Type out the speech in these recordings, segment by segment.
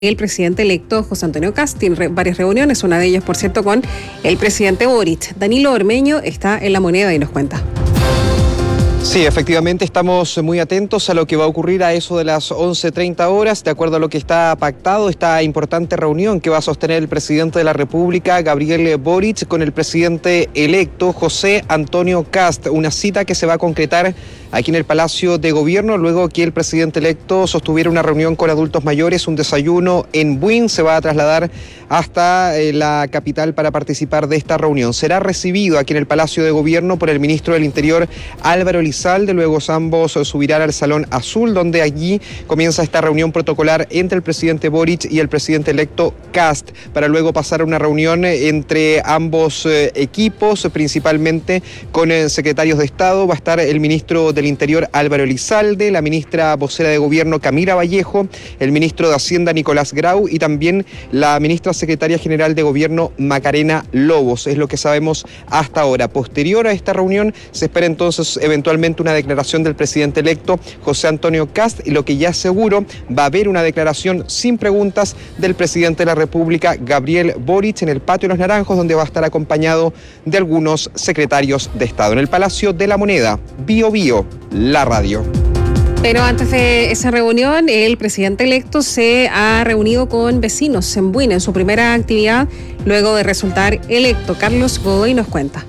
El presidente electo José Antonio Kast tiene varias reuniones, una de ellas, por cierto, con el presidente Boric. Danilo Ormeño está en La Moneda y nos cuenta. Sí, efectivamente estamos muy atentos a lo que va a ocurrir a eso de las 11:30 horas. De acuerdo a lo que está pactado, esta importante reunión que va a sostener el presidente de la República, Gabriel Boric, con el presidente electo José Antonio Kast. Una cita que se va a concretar aquí en el Palacio de Gobierno, luego que el presidente electo sostuviera una reunión con adultos mayores, un desayuno en Buin. Se va a trasladar hasta la capital para participar de esta reunión. Será recibido aquí en el Palacio de Gobierno por el ministro del Interior, Álvaro Elizalde. Luego ambos subirán al Salón Azul, donde allí comienza esta reunión protocolar entre el presidente Boric y el presidente electo Kast, para luego pasar a una reunión entre ambos equipos, principalmente con secretarios de Estado. Va a estar el ministro del Interior, Álvaro Elizalde, la ministra vocera de Gobierno, Camila Vallejo, el ministro de Hacienda, Nicolás Grau, y también la ministra secretaria general de Gobierno, Macarena Lobos. Es lo que sabemos hasta ahora. Posterior a esta reunión se espera entonces eventualmente una declaración del presidente electo José Antonio Kast, y lo que ya es seguro, va a haber una declaración sin preguntas del presidente de la República, Gabriel Boric, en el Patio de los Naranjos, donde va a estar acompañado de algunos secretarios de Estado. En el Palacio de la Moneda, Bio Bio, la radio. Pero antes de esa reunión, el presidente electo se ha reunido con vecinos en Buin, en su primera actividad, luego de resultar electo. Carlos Godoy nos cuenta.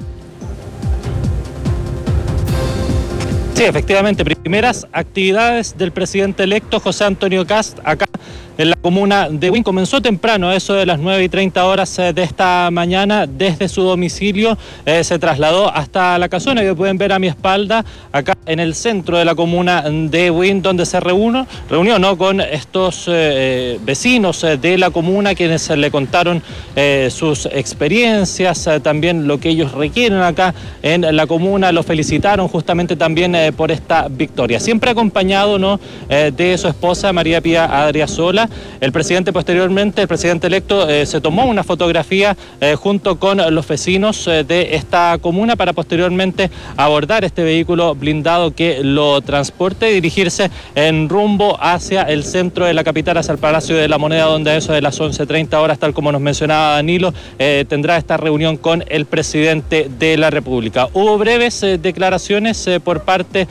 Sí, efectivamente, primeras actividades del presidente electo José Antonio Kast acá en la comuna de Buin. Comenzó temprano, a eso de las 9:30 horas de esta mañana. Desde su domicilio se trasladó hasta la casona que pueden ver a mi espalda, acá en el centro de la comuna de Buin, donde se reunió con estos vecinos de la comuna, quienes le contaron sus experiencias, también lo que ellos requieren acá en la comuna. Lo felicitaron justamente también por esta victoria. Siempre acompañado de su esposa, María Pía Adriasola. El presidente electo, se tomó una fotografía junto con los vecinos de esta comuna para posteriormente abordar este vehículo blindado que lo transporte y dirigirse en rumbo hacia el centro de la capital, hacia el Palacio de la Moneda, donde a eso de las 11:30 horas, tal como nos mencionaba Danilo, tendrá esta reunión con el presidente de la República. Hubo breves declaraciones por parte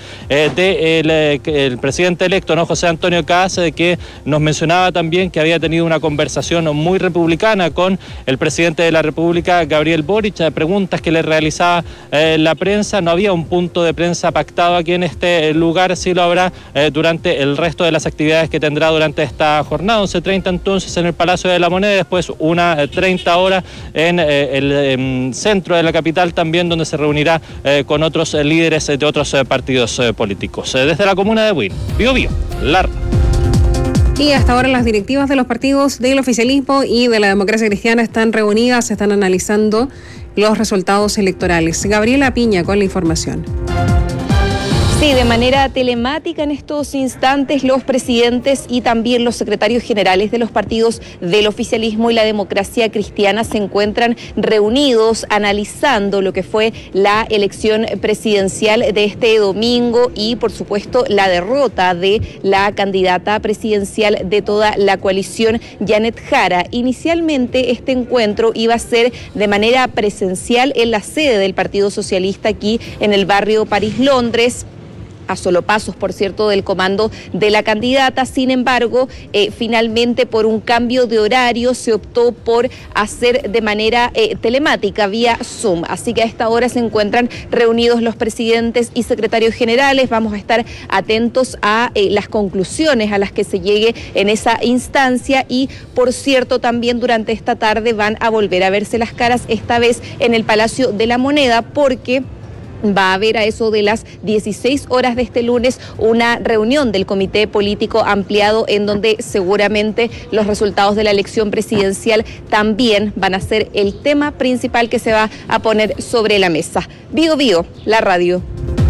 del presidente electo, José Antonio Kast, que nos mencionaba también que había tenido una conversación muy republicana con el presidente de la República, Gabriel Boric. Preguntas que le realizaba la prensa. No había un punto de prensa pactado aquí en este lugar, sí lo habrá durante el resto de las actividades que tendrá durante esta jornada. 11:30 entonces en el Palacio de la Moneda, después 1:30 horas en el centro de la capital también, donde se reunirá con otros líderes de otros partidos políticos. Desde la comuna de Buin, Bio Bio, la radio. Y hasta ahora las directivas de los partidos del oficialismo y de la Democracia Cristiana están reunidas, están analizando los resultados electorales. Gabriela Piña con la información. Sí, de manera telemática en estos instantes los presidentes y también los secretarios generales de los partidos del oficialismo y la Democracia Cristiana se encuentran reunidos analizando lo que fue la elección presidencial de este domingo y por supuesto la derrota de la candidata presidencial de toda la coalición, Janet Jara. Inicialmente este encuentro iba a ser de manera presencial en la sede del Partido Socialista aquí en el barrio París, Londres, a solo pasos, por cierto, del comando de la candidata. Sin embargo, finalmente por un cambio de horario se optó por hacer de manera telemática, vía Zoom. Así que a esta hora se encuentran reunidos los presidentes y secretarios generales. Vamos a estar atentos a las conclusiones a las que se llegue en esa instancia y, por cierto, también durante esta tarde van a volver a verse las caras, esta vez en el Palacio de la Moneda, porque va a haber a eso de las 16 horas de este lunes una reunión del Comité Político Ampliado en donde seguramente los resultados de la elección presidencial también van a ser el tema principal que se va a poner sobre la mesa. Bio Bio, la radio.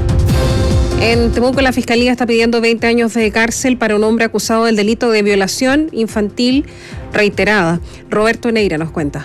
En Temuco, la Fiscalía está pidiendo 20 años de cárcel para un hombre acusado del delito de violación infantil reiterada. Roberto Neira nos cuenta.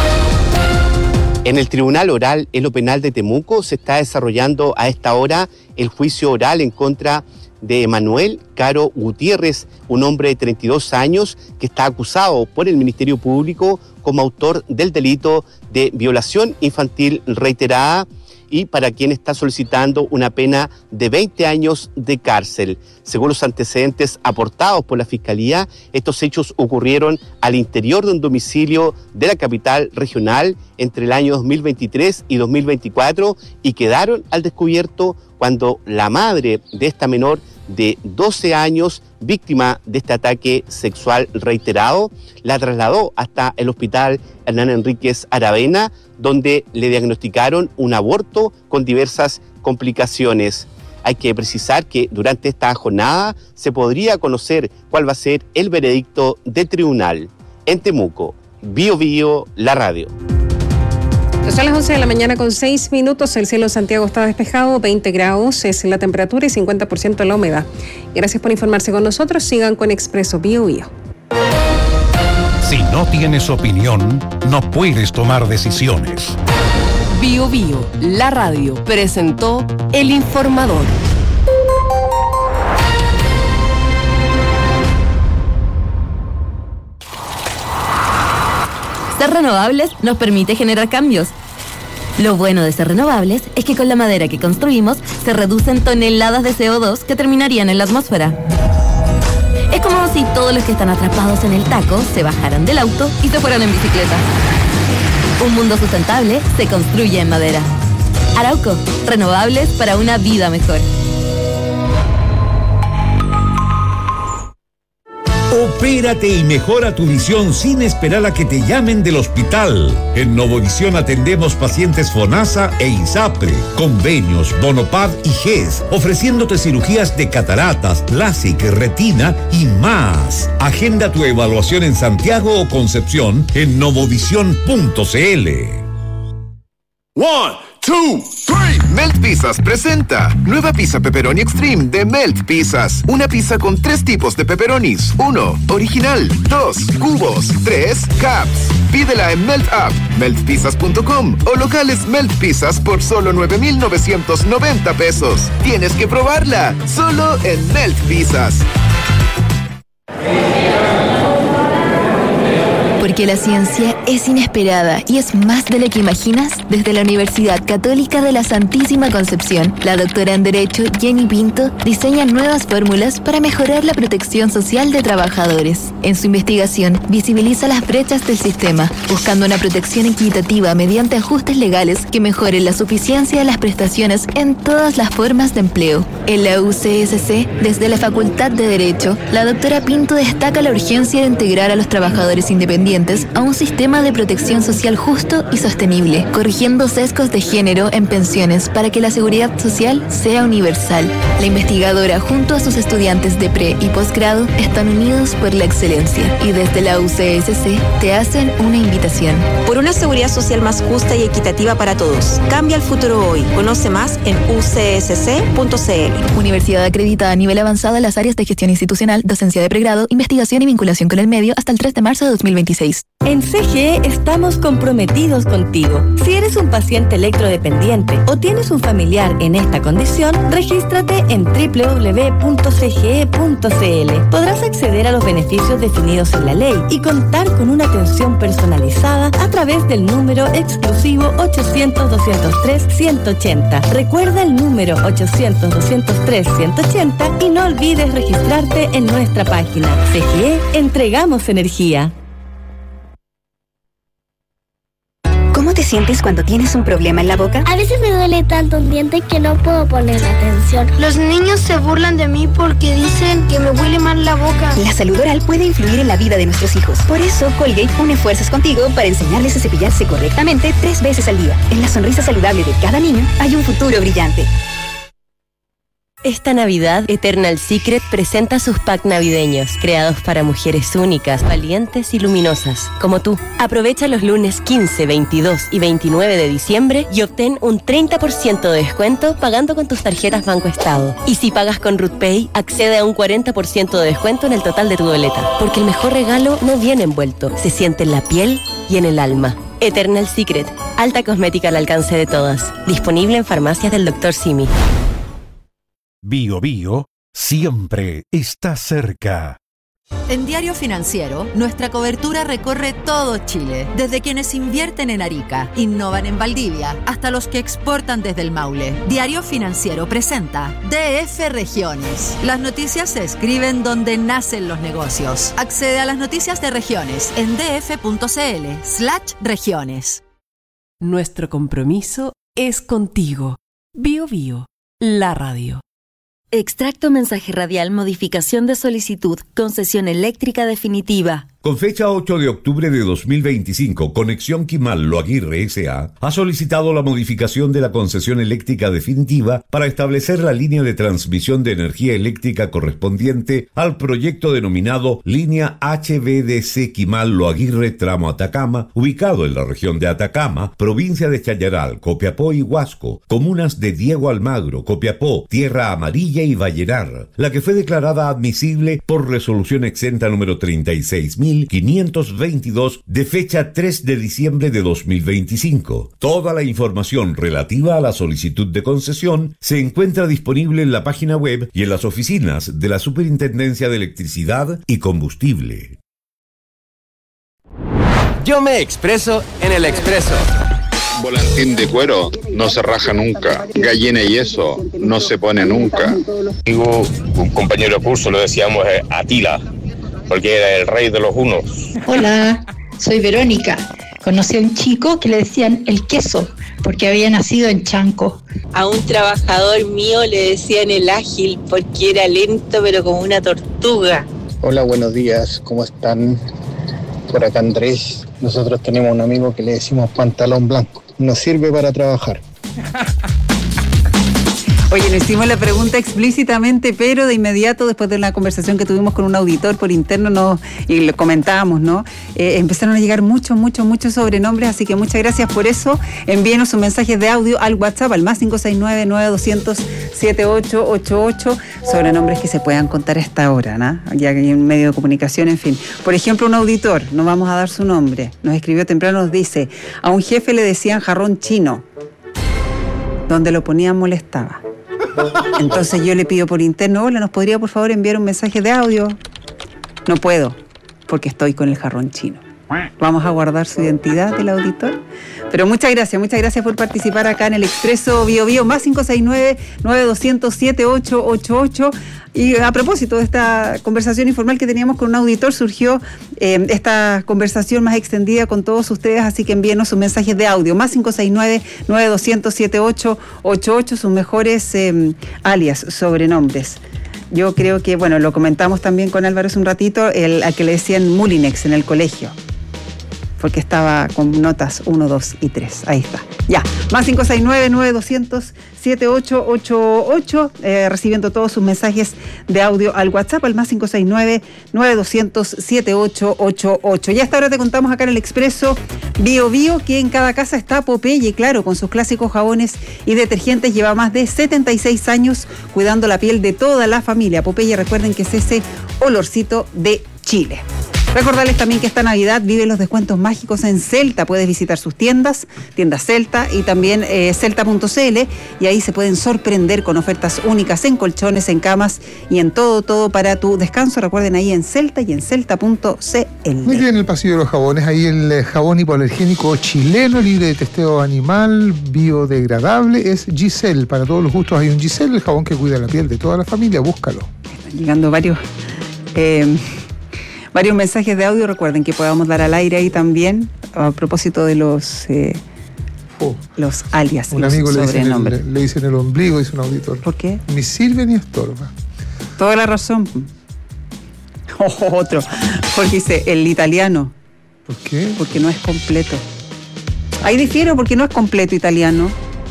En el Tribunal Oral en lo Penal de Temuco se está desarrollando a esta hora el juicio oral en contra de Manuel Caro Gutiérrez, un hombre de 32 años que está acusado por el Ministerio Público como autor del delito de violación infantil reiterada y para quien está solicitando una pena de 20 años de cárcel. Según los antecedentes aportados por la Fiscalía, estos hechos ocurrieron al interior de un domicilio de la capital regional entre el año 2023 y 2024 y quedaron al descubierto cuando la madre de esta menor de 12 años, víctima de este ataque sexual reiterado, la trasladó hasta el hospital Hernán Enríquez Aravena, donde le diagnosticaron un aborto con diversas complicaciones. Hay que precisar que durante esta jornada se podría conocer cuál va a ser el veredicto del tribunal. En Temuco, Bío Bío, la radio. Son las 11 de la mañana con 6 minutos. El cielo en Santiago está despejado, 20 grados es la temperatura y 50% la humedad. Gracias por informarse con nosotros. Sigan con Expreso Bío Bío. Si no tienes opinión, no puedes tomar decisiones. Bío Bío, la radio, presentó El Informador. Ser renovables nos permite generar cambios. Lo bueno de ser renovables es que con la madera que construimos se reducen toneladas de CO2 que terminarían en la atmósfera. Es como si todos los que están atrapados en el taco se bajaran del auto y se fueran en bicicleta. Un mundo sustentable se construye en madera. Arauco, renovables para una vida mejor. Opérate y mejora tu visión sin esperar a que te llamen del hospital. En Novovisión atendemos pacientes FONASA e ISAPRE, convenios, Bonopad y GES, ofreciéndote cirugías de cataratas, LASIK, retina y más. Agenda tu evaluación en Santiago o Concepción en novovisión.cl. 1, 2, 3. Melt Pizzas presenta nueva pizza pepperoni extreme de Melt Pizzas. Una pizza con 3 tipos de pepperonis. 1, original. 2, cubos. 3, caps. Pídela en Melt App, meltpizzas.com o locales Melt Pizzas por solo 9,990 pesos. Tienes que probarla, solo en Melt Pizzas. Porque la ciencia es inesperada y es más de lo que imaginas. Desde la Universidad Católica de la Santísima Concepción, la doctora en Derecho Jenny Pinto diseña nuevas fórmulas para mejorar la protección social de trabajadores. En su investigación, visibiliza las brechas del sistema, buscando una protección equitativa mediante ajustes legales que mejoren la suficiencia de las prestaciones en todas las formas de empleo. En la UCSC, desde la Facultad de Derecho, la doctora Pinto destaca la urgencia de integrar a los trabajadores independientes a un sistema de protección social justo y sostenible, corrigiendo sesgos de género en pensiones para que la seguridad social sea universal. La investigadora junto a sus estudiantes de pre y posgrado están unidos por la excelencia y desde la UCSC te hacen una invitación. Por una seguridad social más justa y equitativa para todos. Cambia el futuro hoy. Conoce más en ucsc.cl. Universidad acreditada a nivel avanzado en las áreas de gestión institucional, docencia de pregrado, investigación y vinculación con el medio hasta el 3 de marzo de 2026. En CGE estamos comprometidos contigo. Si eres un paciente electrodependiente o tienes un familiar en esta condición, regístrate en www.cge.cl. Podrás acceder a los beneficios definidos en la ley y contar con una atención personalizada a través del número exclusivo 800-203-180. Recuerda el número 800-203-180 y no olvides registrarte en nuestra página. CGE, entregamos energía. ¿Cómo te sientes cuando tienes un problema en la boca? A veces me duele tanto un diente que no puedo poner atención. Los niños se burlan de mí porque dicen que me huele mal la boca. La salud oral puede influir en la vida de nuestros hijos. Por eso, Colgate une fuerzas contigo para enseñarles a cepillarse correctamente 3 veces al día. En la sonrisa saludable de cada niño hay un futuro brillante. Esta Navidad, Eternal Secret presenta sus packs navideños, creados para mujeres únicas, valientes y luminosas, como tú. Aprovecha los lunes 15, 22 y 29 de diciembre y obtén un 30% de descuento pagando con tus tarjetas Banco Estado. Y si pagas con RootPay, accede a un 40% de descuento en el total de tu boleta. Porque el mejor regalo no viene envuelto, se siente en la piel y en el alma. Eternal Secret, alta cosmética al alcance de todas. Disponible en farmacias del Dr. Simi. Bio Bio siempre está cerca. En Diario Financiero, nuestra cobertura recorre todo Chile, desde quienes invierten en Arica, innovan en Valdivia, hasta los que exportan desde el Maule. Diario Financiero presenta DF Regiones. Las noticias se escriben donde nacen los negocios. Accede a las noticias de regiones en df.cl/regiones. Nuestro compromiso es contigo. Bio Bio, la radio. Extracto mensaje radial, modificación de solicitud, concesión eléctrica definitiva. Con fecha 8 de octubre de 2025, Conexión Quimal Lo Aguirre S.A. ha solicitado la modificación de la concesión eléctrica definitiva para establecer la línea de transmisión de energía eléctrica correspondiente al proyecto denominado Línea HVDC Quimal Lo Aguirre Tramo Atacama, ubicado en la región de Atacama, provincia de Chañaral, Copiapó y Huasco, comunas de Diego Almagro, Copiapó, Tierra Amarilla y Vallenar, la que fue declarada admisible por resolución exenta número 36.522 de fecha 3 de diciembre de 2025. Toda la información relativa a la solicitud de concesión se encuentra disponible en la página web y en las oficinas de la Superintendencia de Electricidad y Combustible. Yo me expreso en el Expreso. Volantín de cuero no se raja nunca. Gallina y eso no se pone nunca. Digo, un compañero de curso lo decíamos Atila, porque era el rey de los hunos. Hola, soy Verónica. Conocí a un chico que le decían el queso, porque había nacido en Chanco. A un trabajador mío le decían el ágil, porque era lento pero como una tortuga. Hola, buenos días, ¿cómo están? Por acá Andrés. Nosotros tenemos un amigo que le decimos pantalón blanco. No sirve para trabajar. Oye, no hicimos la pregunta explícitamente, pero de inmediato, después de una conversación que tuvimos con un auditor por interno, y lo comentábamos, ¿no? Empezaron a llegar muchos sobrenombres, así que muchas gracias por eso. Envíenos sus mensajes de audio al WhatsApp, al más 569-9200-7888, sobrenombres que se puedan contar a esta hora, ¿no? Ya que hay un medio de comunicación, en fin. Por ejemplo, un auditor, no vamos a dar su nombre, nos escribió temprano, nos dice, a un jefe le decían jarrón chino, donde lo ponían molestaba. Entonces yo le pido por interno, hola, ¿nos podría por favor enviar un mensaje de audio? No puedo, porque estoy con el jarrón chino. Vamos a guardar su identidad del auditor. Pero muchas gracias por participar acá en el Expreso Bio Bio, más 569-9200-7888. Y a propósito de esta conversación informal que teníamos con un auditor, surgió esta conversación más extendida con todos ustedes, así que envíenos sus mensajes de audio, más 569-9200-7888, sus mejores alias, sobrenombres. Yo creo que, bueno, lo comentamos también con Álvaro hace un ratito, al que le decían Mulinex en el colegio, porque estaba con notas 1, 2 y 3. Ahí está. Ya, más 569-9200-7888, recibiendo todos sus mensajes de audio al WhatsApp, al más 569-9200-7888. Ya hasta ahora te contamos acá en el Expreso Bio Bio que en cada casa está Popeye, claro, con sus clásicos jabones y detergentes. Lleva más de 76 años cuidando la piel de toda la familia. Popeye, recuerden que es ese olorcito de Chile. Recordarles también que esta Navidad vive los descuentos mágicos en Celta. Puedes visitar sus tiendas Celta y también celta.cl, y ahí se pueden sorprender con ofertas únicas en colchones, en camas y en todo para tu descanso. Recuerden, ahí en Celta y en celta.cl. Muy bien, el pasillo de los jabones, ahí el jabón hipoalergénico chileno, libre de testeo animal, biodegradable, es Giselle. Para todos los gustos hay un Giselle, el jabón que cuida la piel de toda la familia. Búscalo. Están llegando varios mensajes de audio. Recuerden que podamos dar al aire ahí también, a propósito de los alias. Un amigo le dicen el ombligo, dice un auditor. ¿Por qué? Ni sirve ni estorba. Toda la razón. Otro. Porque dice el italiano. ¿Por qué? Porque no es completo. Ahí difiero, porque no es completo italiano.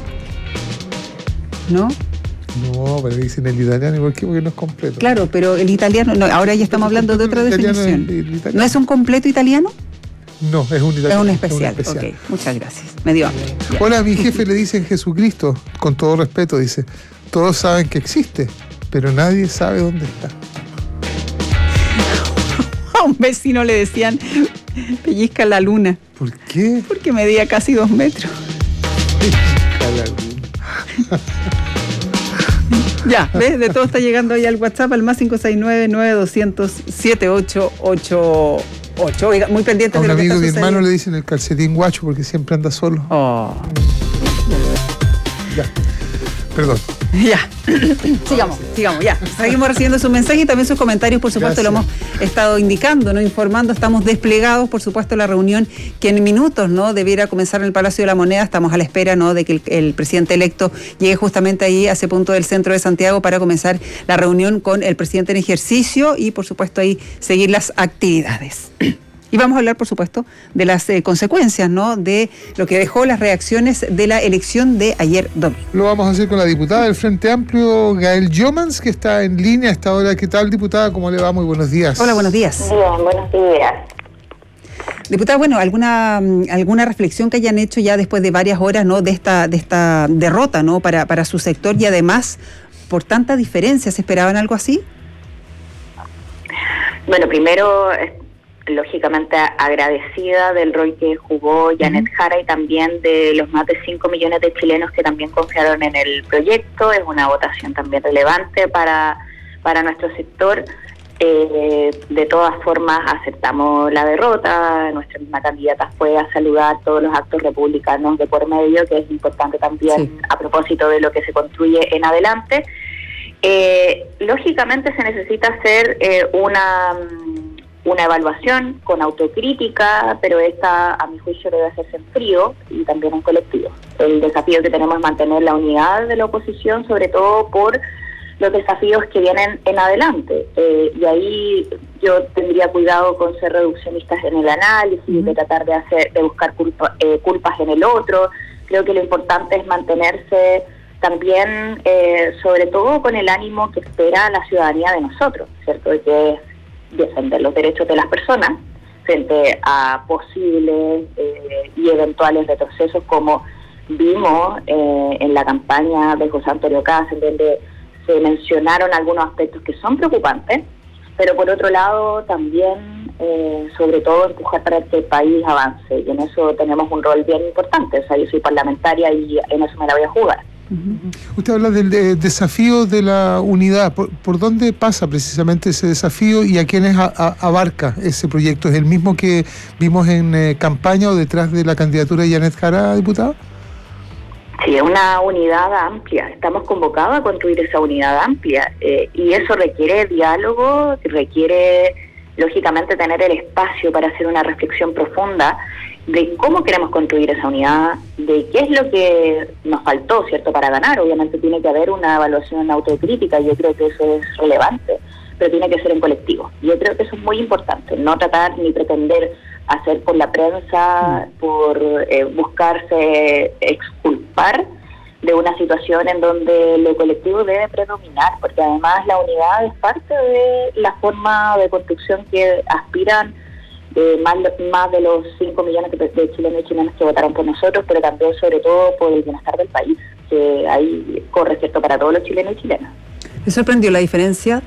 ¿No? No, pero dicen el italiano, ¿y por qué? Porque no es completo. Claro, pero el italiano, no, ahora ya estamos hablando de otra definición. ¿No es un completo italiano? No, es un italiano. Es un especial. Ok, muchas gracias. Me dio hambre. Hola, a mi jefe le dicen Jesucristo, con todo respeto, dice, todos saben que existe, pero nadie sabe dónde está. A un vecino le decían, pellizca la luna. ¿Por qué? Porque medía casi 2 metros. Pellizca la luna. Ya, ¿ves? De todo está llegando ahí al WhatsApp, al más 569-9200-7888. Oiga, muy pendiente a de un lo que amigo está de mi hermano sucediendo. le dicen el calcetín guacho porque siempre anda solo. Ya, perdón. Ya, sigamos, ya. Seguimos recibiendo sus mensajes y también sus comentarios, por supuesto. Gracias. Lo hemos estado indicando, ¿no? Informando, estamos desplegados, por supuesto, la reunión que en minutos, ¿no? Debiera comenzar en el Palacio de la Moneda. Estamos a la espera, ¿no? De que el presidente electo llegue justamente ahí, a ese punto del centro de Santiago, para comenzar la reunión con el presidente en ejercicio y, por supuesto, ahí seguir las actividades. Y vamos a hablar, por supuesto, de las consecuencias, ¿no? De lo que dejó las reacciones de la elección de ayer domingo. Lo vamos a hacer con la diputada del Frente Amplio, Gael Jomans, que está en línea a esta hora. ¿Qué tal, diputada? ¿Cómo le va? Muy buenos días. Hola, buenos días. Bien, buenos días. Diputada, bueno, alguna reflexión que hayan hecho ya después de varias horas, ¿no? De esta derrota, ¿no? Para su sector, y además, por tanta diferencia, ¿se esperaban algo así? Bueno, primero, lógicamente agradecida del rol que jugó Janet Jara y también de los más de 5 millones de chilenos que también confiaron en el proyecto. Es una votación también relevante para nuestro sector. De todas formas, aceptamos la derrota. Nuestra misma candidata fue a saludar todos los actos republicanos de por medio, que es importante también a propósito de lo que se construye en adelante. Lógicamente se necesita hacer una evaluación con autocrítica, pero esta, a mi juicio, debe hacerse en frío y también en colectivo. El desafío que tenemos es mantener la unidad de la oposición, sobre todo por los desafíos que vienen en adelante. Y ahí yo tendría cuidado con ser reduccionistas en el análisis, de tratar de buscar culpas en el otro. Creo que lo importante es mantenerse también, sobre todo con el ánimo que espera la ciudadanía de nosotros, ¿cierto? Que es defender los derechos de las personas frente a posibles y eventuales retrocesos, como vimos en la campaña de José Antonio Caz, en donde se mencionaron algunos aspectos que son preocupantes, pero por otro lado también, sobre todo, empujar para que el país avance, y en eso tenemos un rol bien importante. O sea, yo soy parlamentaria y en eso me la voy a jugar. Usted habla del desafío de la unidad. ¿Por dónde pasa precisamente ese desafío y a quiénes abarca ese proyecto? ¿Es el mismo que vimos en campaña o detrás de la candidatura de Janet Jara, diputada? Sí, es una unidad amplia. Estamos convocados a construir esa unidad amplia, y eso requiere diálogo, requiere, lógicamente, tener el espacio para hacer una reflexión profunda de cómo queremos construir esa unidad, de qué es lo que nos faltó, ¿cierto?, para ganar. Obviamente tiene que haber una evaluación autocrítica, yo creo que eso es relevante, pero tiene que ser en colectivo. Yo creo que eso es muy importante, no tratar ni pretender hacer por la prensa, por buscarse exculpar de una situación en donde lo colectivo debe predominar, porque además la unidad es parte de la forma de construcción que aspiran más de los 5 millones de chilenos y chilenas que votaron por nosotros, pero también, sobre todo, por el bienestar del país, que ahí corre, ¿cierto?, para todos los chilenos y chilenas. ¿Le sorprendió la diferencia?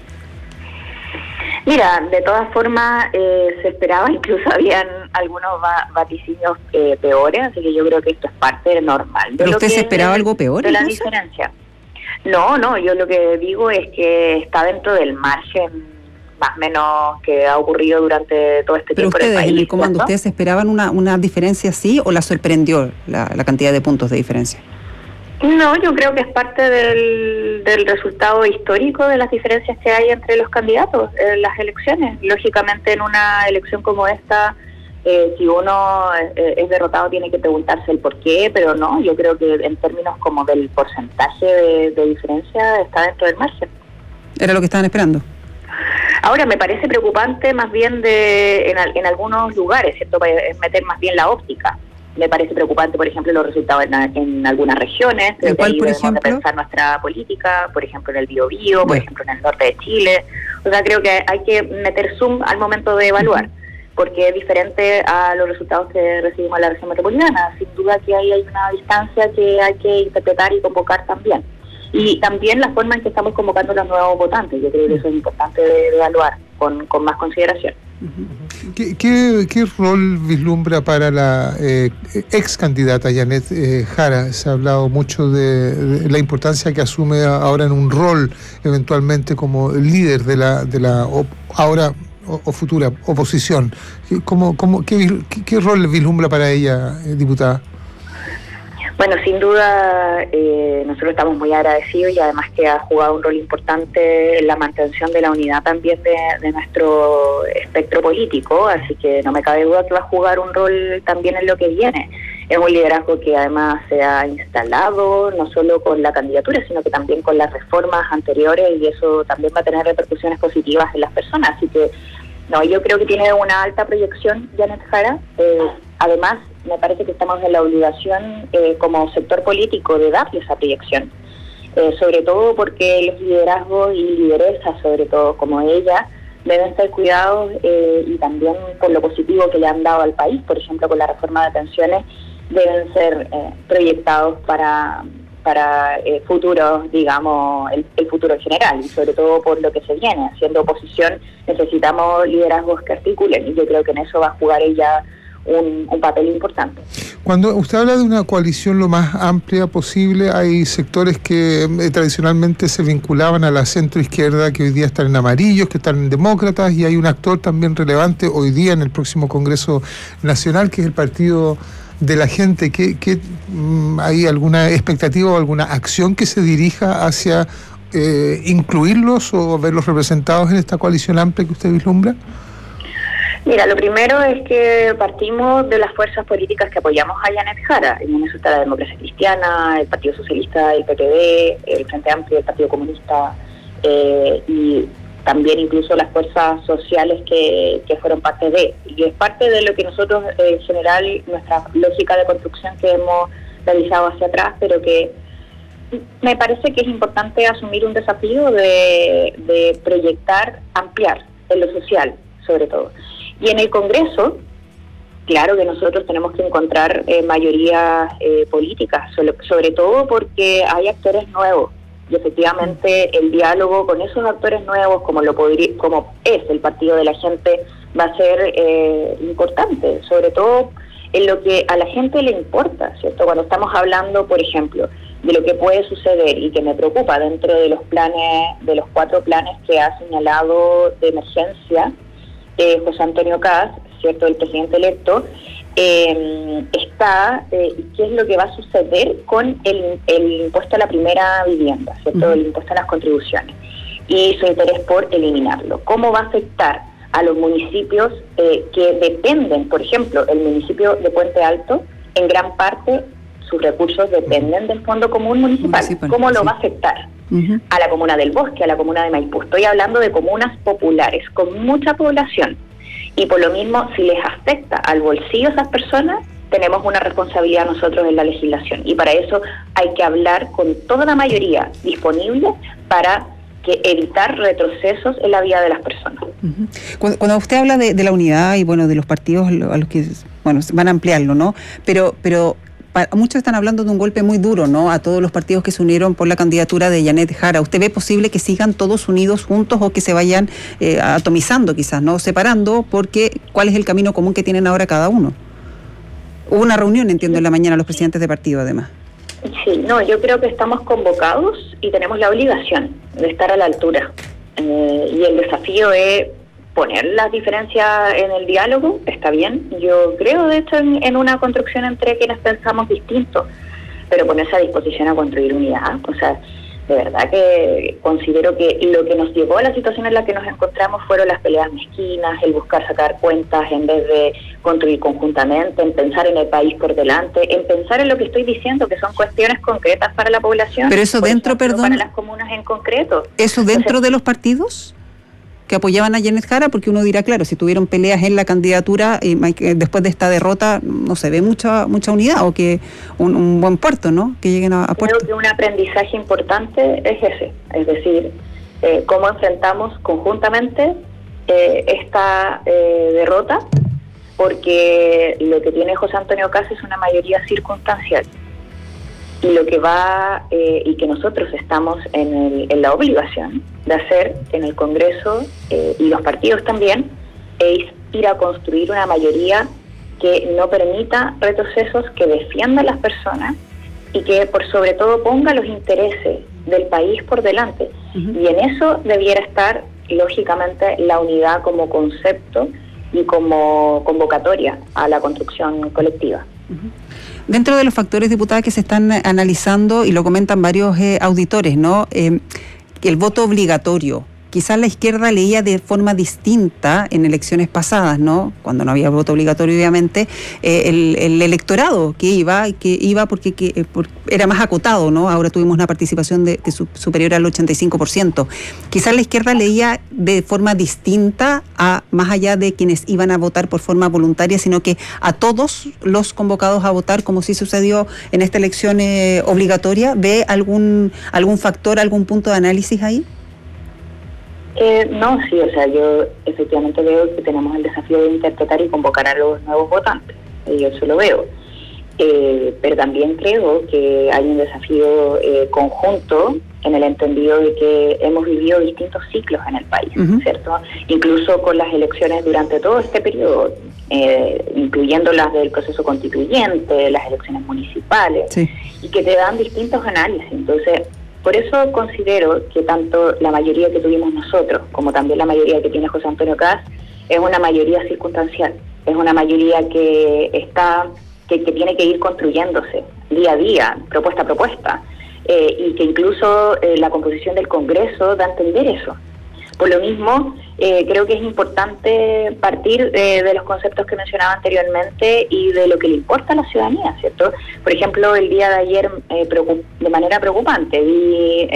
Mira, de todas formas, se esperaba, incluso habían algunos vaticinios peores, así que yo creo que esto es parte normal. ¿Pero usted se esperaba algo peor? De la diferencia. No, yo lo que digo es que está dentro del margen más o menos que ha ocurrido durante todo este tiempo. ¿Pero ustedes, en el comando, ustedes esperaban una diferencia así o la sorprendió la cantidad de puntos de diferencia? No, yo creo que es parte del resultado histórico de las diferencias que hay entre los candidatos en las elecciones. Lógicamente, en una elección como esta, si uno es derrotado tiene que preguntarse el por qué, pero no, yo creo que en términos como del porcentaje de diferencia está dentro del margen. ¿Era lo que estaban esperando? Ahora, me parece preocupante más bien en algunos lugares, ¿cierto?, meter más bien la óptica. Me parece preocupante, por ejemplo, los resultados en algunas regiones. ¿En cuál, por ejemplo? De pensar nuestra política, por ejemplo, en el Biobío, por ejemplo, en el norte de Chile. O sea, creo que hay que meter zoom al momento de evaluar, porque es diferente a los resultados que recibimos en la región metropolitana. Sin duda que ahí hay una distancia que hay que interpretar y convocar también. Y también la forma en que estamos convocando a los nuevos votantes. Yo creo que eso es importante de evaluar. con más consideración. ¿Qué rol vislumbra para la ex candidata Janet Jara? Se ha hablado mucho de la importancia que asume ahora en un rol eventualmente como líder de la ahora o futura oposición. ¿Qué rol vislumbra para ella, diputada? Bueno, sin duda nosotros estamos muy agradecidos y además que ha jugado un rol importante en la mantención de la unidad también de nuestro espectro político, así que no me cabe duda que va a jugar un rol también en lo que viene. Es un liderazgo que además se ha instalado no solo con la candidatura, sino que también con las reformas anteriores, y eso también va a tener repercusiones positivas en las personas, así que yo creo que tiene una alta proyección Janet Jara. Además, me parece que estamos en la obligación como sector político de darle esa proyección, sobre todo porque los liderazgos y lideresas, sobre todo como ella, deben ser cuidados y también por lo positivo que le han dado al país, por ejemplo con la reforma de pensiones, deben ser proyectados para futuros, digamos, el futuro en general, y sobre todo por lo que se viene. Siendo oposición necesitamos liderazgos que articulen, y yo creo que en eso va a jugar ella un papel importante. Cuando usted habla de una coalición lo más amplia posible, hay sectores que tradicionalmente se vinculaban a la centroizquierda, que hoy día están en amarillos, que están en demócratas, y hay un actor también relevante hoy día en el próximo Congreso Nacional, que es el Partido de la Gente. ¿Hay alguna expectativa o alguna acción que se dirija hacia incluirlos o verlos representados en esta coalición amplia que usted vislumbra? Mira, lo primero es que partimos de las fuerzas políticas que apoyamos a Janet Jara. En eso está la Democracia Cristiana, el Partido Socialista, el PPD, el Frente Amplio, el Partido Comunista, y también incluso las fuerzas sociales que fueron parte de. Y es parte de lo que nosotros, en general, nuestra lógica de construcción que hemos realizado hacia atrás, pero que me parece que es importante asumir un desafío de proyectar, ampliar en lo social, sobre todo. Y en el Congreso, claro que nosotros tenemos que encontrar mayorías políticas, sobre todo porque hay actores nuevos. Y efectivamente el diálogo con esos actores nuevos, como es el Partido de la Gente, va a ser importante, sobre todo en lo que a la gente le importa, ¿cierto? Cuando estamos hablando, por ejemplo, de lo que puede suceder y que me preocupa dentro de los planes, de los 4 planes que ha señalado de emergencia José Antonio Kast, ¿cierto?, el presidente electo, está qué es lo que va a suceder con el impuesto a la primera vivienda, ¿cierto?, el impuesto a las contribuciones, y su interés por eliminarlo. ¿Cómo va a afectar a los municipios que dependen? Por ejemplo, el municipio de Puente Alto, en gran parte sus recursos dependen del Fondo Común Municipal. ¿Cómo lo va a afectar? A la comuna del Bosque, a la comuna de Maipú. Estoy hablando de comunas populares con mucha población, y por lo mismo, si les afecta al bolsillo a esas personas, tenemos una responsabilidad nosotros en la legislación, y para eso hay que hablar con toda la mayoría disponible para evitar retrocesos en la vida de las personas. Cuando usted habla de la unidad y de los partidos a los que van a ampliarlo, ¿no? Pero muchos están hablando de un golpe muy duro, ¿no?, a todos los partidos que se unieron por la candidatura de Janet Jara. ¿Usted ve posible que sigan todos unidos juntos o que se vayan atomizando, quizás, no separando? Porque ¿cuál es el camino común que tienen ahora cada uno? Hubo una reunión, entiendo, en la mañana los presidentes de partido, además. Sí, yo creo que estamos convocados y tenemos la obligación de estar a la altura. Y el desafío es poner las diferencias en el diálogo. Está bien, yo creo de hecho en una construcción entre quienes pensamos distinto, pero ponerse a disposición a construir unidad. O sea, de verdad que considero que lo que nos llevó a la situación en la que nos encontramos fueron las peleas mezquinas, el buscar sacar cuentas en vez de construir conjuntamente, en pensar en el país por delante, en pensar en lo que estoy diciendo, que son cuestiones concretas para la población. Pero eso dentro, para las comunas en concreto. ¿Eso dentro de los partidos que apoyaban a Janet Jara? Porque uno dirá, claro, si tuvieron peleas en la candidatura y después de esta derrota no se ve mucha unidad, o que un buen puerto, ¿no?, que lleguen a puerto. Creo que un aprendizaje importante es ese, es decir, cómo enfrentamos conjuntamente esta derrota, porque lo que tiene José Antonio Kast es una mayoría circunstancial. y lo que va y que nosotros estamos en la obligación de hacer en el Congreso y los partidos también, es ir a construir una mayoría que no permita retrocesos, que defienda a las personas y que por sobre todo ponga los intereses del país por delante. Y en eso debiera estar, lógicamente, la unidad como concepto y como convocatoria a la construcción colectiva. Dentro de los factores, diputada, que se están analizando, y lo comentan varios auditores, ¿no? El voto obligatorio. Quizás la izquierda leía de forma distinta en elecciones pasadas, ¿no? Cuando no había voto obligatorio, obviamente, el electorado que iba porque era más acotado, ¿no? Ahora tuvimos una participación superior al 85%. Quizás la izquierda leía de forma distinta, más allá de quienes iban a votar por forma voluntaria, sino que a todos los convocados a votar, como sí sucedió en esta elección obligatoria. ¿Ve algún factor, algún punto de análisis ahí? No, sí, o sea, yo efectivamente veo que tenemos el desafío de interpretar y convocar a los nuevos votantes, yo eso lo veo, pero también creo que hay un desafío conjunto en el entendido de que hemos vivido distintos ciclos en el país, ¿cierto? Incluso con las elecciones durante todo este periodo, incluyendo las del proceso constituyente, las elecciones municipales, sí, y que te dan distintos análisis. Entonces, por eso considero que tanto la mayoría que tuvimos nosotros, como también la mayoría que tiene José Antonio Kast, es una mayoría circunstancial, es una mayoría que tiene que ir construyéndose día a día, propuesta a propuesta, y que incluso la composición del Congreso da a entender eso. Por lo mismo, creo que es importante partir de los conceptos que mencionaba anteriormente y de lo que le importa a la ciudadanía, ¿cierto? Por ejemplo, el día de ayer, de manera preocupante, vi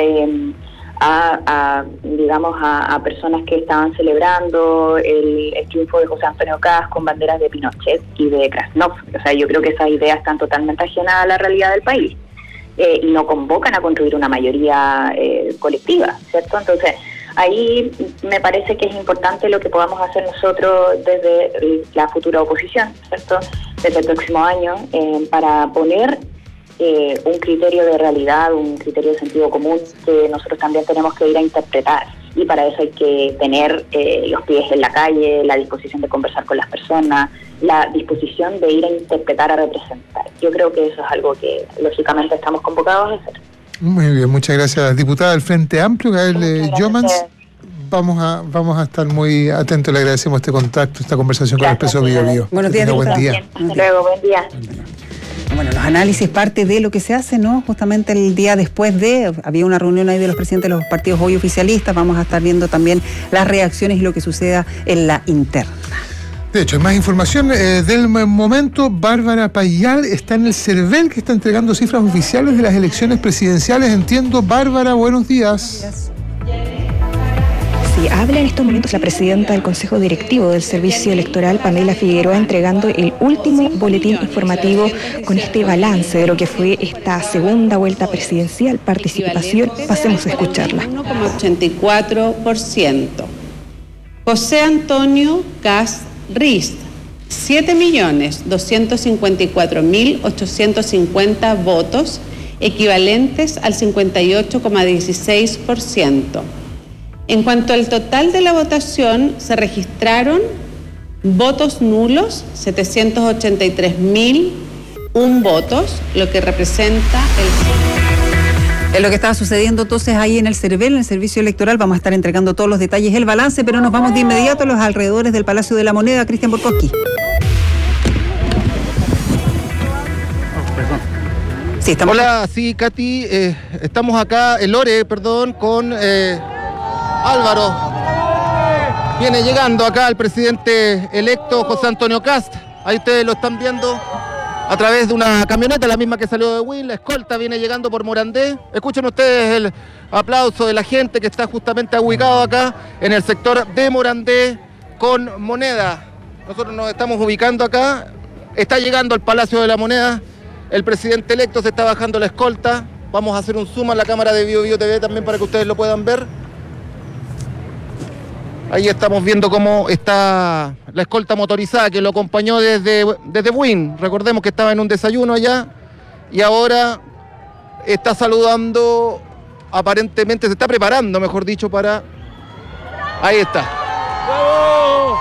a personas que estaban celebrando el triunfo de José Antonio Kast con banderas de Pinochet y de Krasnov. O sea, yo creo que esas ideas están totalmente ajenas a la realidad del país y no convocan a construir una mayoría colectiva, ¿cierto? Entonces, ahí me parece que es importante lo que podamos hacer nosotros desde la futura oposición, ¿cierto? Desde el próximo año, para poner un criterio de realidad, un criterio de sentido común que nosotros también tenemos que ir a interpretar. Y para eso hay que tener los pies en la calle, la disposición de conversar con las personas, la disposición de ir a interpretar, a representar. Yo creo que eso es algo que lógicamente estamos convocados a hacer. Muy bien, muchas gracias, diputada del Frente Amplio, Gael Jomans. Vamos a estar muy atentos, le agradecemos este contacto, esta conversación con Expreso Bio Bio. Buenos días, buen día. Hasta luego, buen día. Bueno, los análisis parte de lo que se hace, ¿no? Justamente el día después había una reunión ahí de los presidentes de los partidos hoy oficialistas, vamos a estar viendo también las reacciones y lo que suceda en la interna. De hecho, hay más información del momento. Bárbara Payal está en el CERVEL, que está entregando cifras oficiales de las elecciones presidenciales. Entiendo, Bárbara, buenos días. Sí, habla en estos momentos la presidenta del Consejo Directivo del Servicio Electoral, Pamela Figueroa, entregando el último boletín informativo con este balance de lo que fue esta segunda vuelta presidencial. Participación, pasemos a escucharla. 1,84%. José Antonio Kast Riz, 7.254.850 votos, equivalentes al 58,16%. En cuanto al total de la votación, se registraron votos nulos, 783.001 votos, lo que representa Es lo que estaba sucediendo entonces ahí en el CERVEL, en el Servicio Electoral. Vamos a estar entregando todos los detalles, el balance, pero nos vamos de inmediato a los alrededores del Palacio de la Moneda. Cristian Borkowski. Sí, hola, sí, Katy, estamos acá, con Álvaro. Viene llegando acá el presidente electo José Antonio Kast. Ahí ustedes lo están viendo a través de una camioneta, la misma que salió de Wynn. La escolta viene llegando por Morandé. Escuchen ustedes el aplauso de la gente que está justamente ubicado acá en el sector de Morandé con Moneda. Nosotros nos estamos ubicando acá. Está llegando al Palacio de la Moneda. El presidente electo, se está bajando la escolta. Vamos a hacer un zoom a la cámara de Bio Bio TV también para que ustedes lo puedan ver. Ahí estamos viendo cómo está la escolta motorizada que lo acompañó desde Wynn. Recordemos que estaba en un desayuno allá y ahora está saludando, aparentemente se está preparando, mejor dicho, para... Ahí está. ¡Bravo!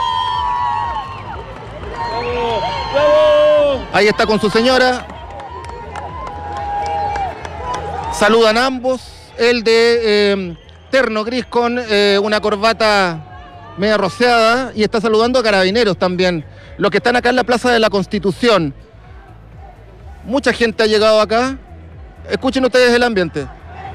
¡Bravo! ¡Bravo! Ahí está con su señora. Saludan ambos. El de terno gris con una corbata media rociada, y está saludando a carabineros también, los que están acá en la Plaza de la Constitución. Mucha gente ha llegado acá. Escuchen ustedes el ambiente.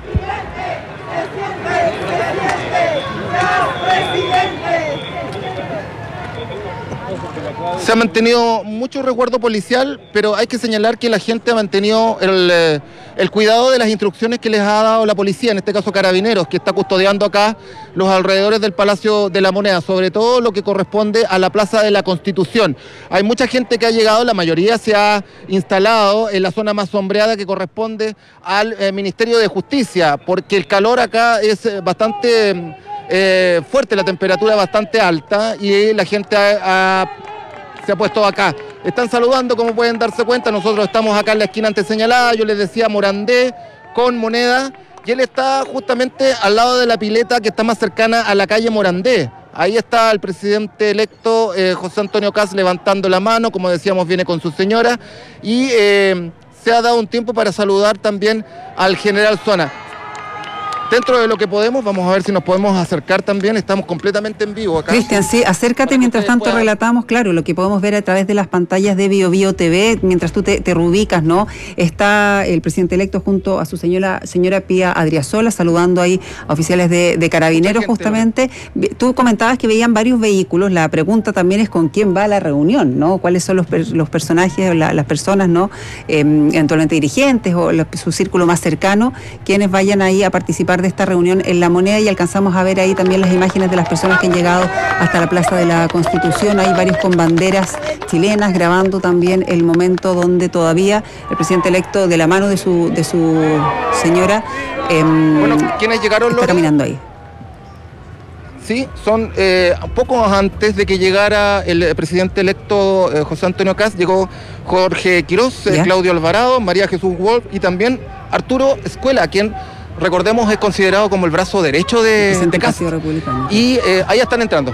Se ha mantenido mucho resguardo policial, pero hay que señalar que la gente ha mantenido el cuidado de las instrucciones que les ha dado la policía, en este caso Carabineros, que está custodiando acá los alrededores del Palacio de la Moneda, sobre todo lo que corresponde a la Plaza de la Constitución. Hay mucha gente que ha llegado, la mayoría se ha instalado en la zona más sombreada que corresponde al Ministerio de Justicia, porque el calor acá es bastante fuerte, la temperatura es bastante alta, y la gente se ha puesto acá. Están saludando, como pueden darse cuenta. Nosotros estamos acá en la esquina antes señalada. Yo les decía Morandé con Moneda, y él está justamente al lado de la pileta que está más cercana a la calle Morandé. Ahí está el presidente electo José Antonio Kast levantando la mano, como decíamos, viene con su señora, y se ha dado un tiempo para saludar también al general Zona. Dentro de lo que podemos, vamos a ver si nos podemos acercar también. Estamos completamente en vivo acá. Cristian, sí, acércate mientras tanto relatamos, claro, lo que podemos ver a través de las pantallas de BioBio TV, mientras tú te reubicas, ¿no? Está el presidente electo junto a su señora Pía Adriasola, saludando ahí a oficiales de Carabineros, justamente. Tú comentabas que veían varios vehículos. La pregunta también es con quién va a la reunión, ¿no? ¿Cuáles son los personajes, las personas, ¿no? Eventualmente dirigentes o su círculo más cercano, quienes vayan ahí a participar de esta reunión en La Moneda, y alcanzamos a ver ahí también las imágenes de las personas que han llegado hasta la Plaza de la Constitución. Hay varios con banderas chilenas grabando también el momento donde todavía el presidente electo, de la mano de su señora, ¿quiénes llegaron, está caminando ahí. Sí, son poco antes de que llegara el presidente electo José Antonio Kast, llegó Jorge Quirós, Claudio Alvarado, María Jesús Wolf y también Arturo Escuela, quien, recordemos, es considerado como el brazo derecho de Kast. Y ahí están entrando.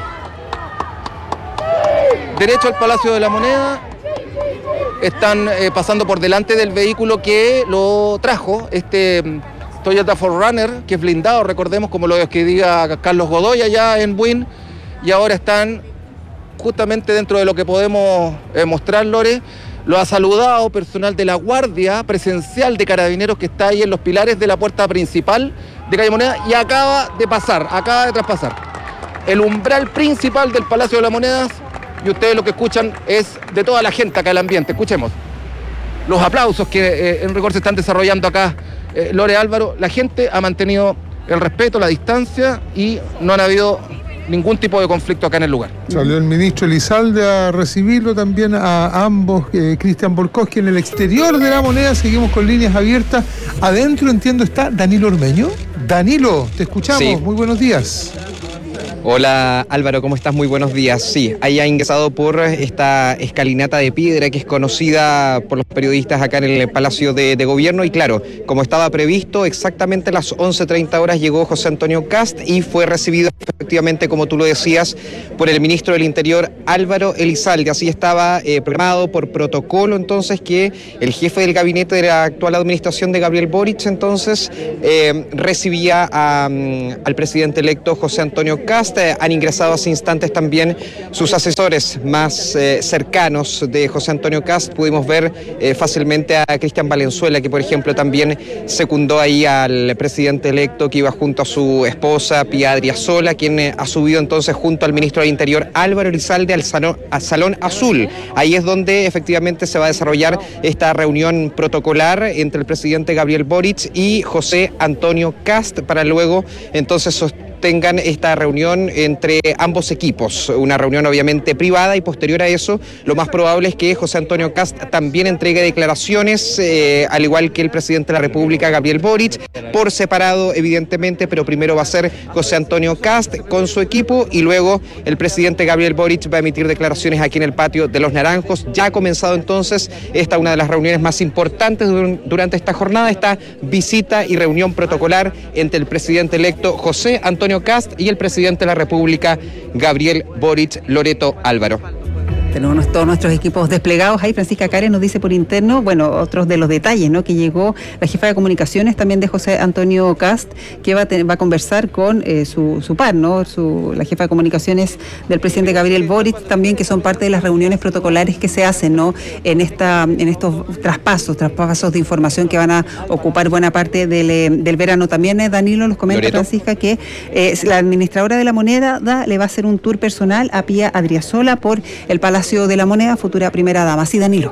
Derecho al Palacio de la Moneda. Están pasando por delante del vehículo que lo trajo, Toyota 4Runner, que es blindado, recordemos, como lo que diga Carlos Godoy allá en Buin. Y ahora están justamente dentro de lo que podemos mostrar, Lore. Lo ha saludado personal de la Guardia Presencial de Carabineros, que está ahí en los pilares de la puerta principal de Calle Moneda, y acaba de traspasar el umbral principal del Palacio de las Monedas, y ustedes lo que escuchan es de toda la gente acá, el ambiente. Escuchemos los aplausos que en rigor se están desarrollando acá. Lore, Álvaro, la gente ha mantenido el respeto, la distancia, y no han habido ningún tipo de conflicto acá en el lugar. Salió el ministro Elizalde a recibirlo, también a ambos, Cristian Borkowski en el exterior de La Moneda. Seguimos con líneas abiertas. Adentro, entiendo, está Danilo Ormeño. Danilo, te escuchamos. Sí. Muy buenos días. Hola Álvaro, ¿cómo estás? Muy buenos días. Sí, ahí ha ingresado por esta escalinata de piedra que es conocida por los periodistas acá en el Palacio de Gobierno, y claro, como estaba previsto, exactamente a las 11:30 horas llegó José Antonio Kast y fue recibido efectivamente, como tú lo decías, por el ministro del Interior Álvaro Elizalde. Así estaba programado por protocolo, entonces, que el jefe del gabinete de la actual administración de Gabriel Boric entonces recibía al presidente electo José Antonio Kast. Han ingresado hace instantes también sus asesores más cercanos de José Antonio Kast. Pudimos ver fácilmente a Cristian Valenzuela, que por ejemplo también secundó ahí al presidente electo, que iba junto a su esposa Pía Adriasola, quien ha subido entonces junto al ministro del Interior Álvaro Elizalde al Salón Azul. Ahí es donde efectivamente se va a desarrollar esta reunión protocolar entre el presidente Gabriel Boric y José Antonio Kast, para luego entonces sostengan esta reunión entre ambos equipos, una reunión obviamente privada, y posterior a eso lo más probable es que José Antonio Kast también entregue declaraciones, al igual que el presidente de la República, Gabriel Boric, por separado evidentemente, pero primero va a ser José Antonio Kast con su equipo y luego el presidente Gabriel Boric va a emitir declaraciones aquí en el patio de Los Naranjos. Ya ha comenzado entonces una de las reuniones más importantes durante esta jornada, esta visita y reunión protocolar entre el presidente electo José Antonio Kast y el presidente de la República, Gabriel Boric. Loreto, Álvaro. Tenemos todos nuestros equipos desplegados. Ahí Francisca Karen nos dice por interno, bueno, otros de los detalles, ¿no? Que llegó la jefa de comunicaciones también de José Antonio Kast, que va a conversar con su par, ¿no? La jefa de comunicaciones del presidente Gabriel Boric también, que son parte de las reuniones protocolares que se hacen, ¿no? En estos traspasos de información que van a ocupar buena parte del verano. También Danilo nos comenta, Loreto, Francisca, que la administradora de la Moneda le va a hacer un tour personal a Pía Adriasola por el Palacio de la Moneda, futura primera dama. Sí, Danilo.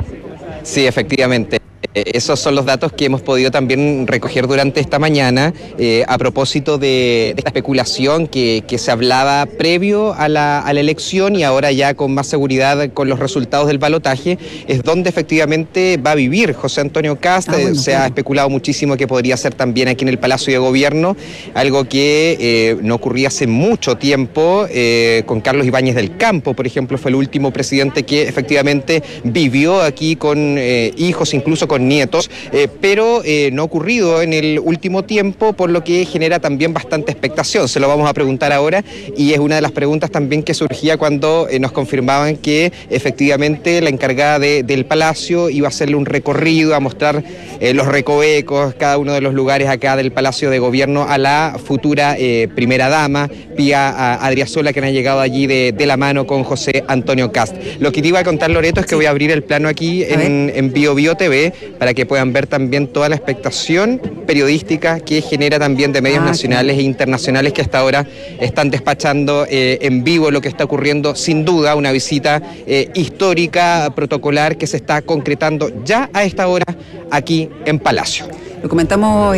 Sí, efectivamente. Esos son los datos que hemos podido también recoger durante esta mañana a propósito de esta especulación que se hablaba previo a la elección y ahora ya con más seguridad con los resultados del balotaje, es donde efectivamente va a vivir José Antonio Kast. Se ha especulado muchísimo que podría ser también aquí en el Palacio de Gobierno, algo que no ocurría hace mucho tiempo con Carlos Ibáñez del Campo, por ejemplo, fue el último presidente que efectivamente vivió aquí con hijos, incluso con nietos, pero no ha ocurrido en el último tiempo, por lo que genera también bastante expectación. Se lo vamos a preguntar ahora y es una de las preguntas también que surgía cuando nos confirmaban que efectivamente la encargada del Palacio iba a hacerle un recorrido, a mostrar los recovecos, cada uno de los lugares acá del Palacio de Gobierno a la futura primera dama, Pía Adriasola, que han llegado allí de la mano con José Antonio Kast. Lo que te iba a contar, Loreto, es que voy a abrir el plano aquí en Bio Bio TV para que puedan ver también toda la expectación periodística que genera también de medios nacionales e internacionales que hasta ahora están despachando en vivo lo que está ocurriendo. Sin duda, una visita histórica, protocolar, que se está concretando ya a esta hora aquí en Palacio. Lo comentamos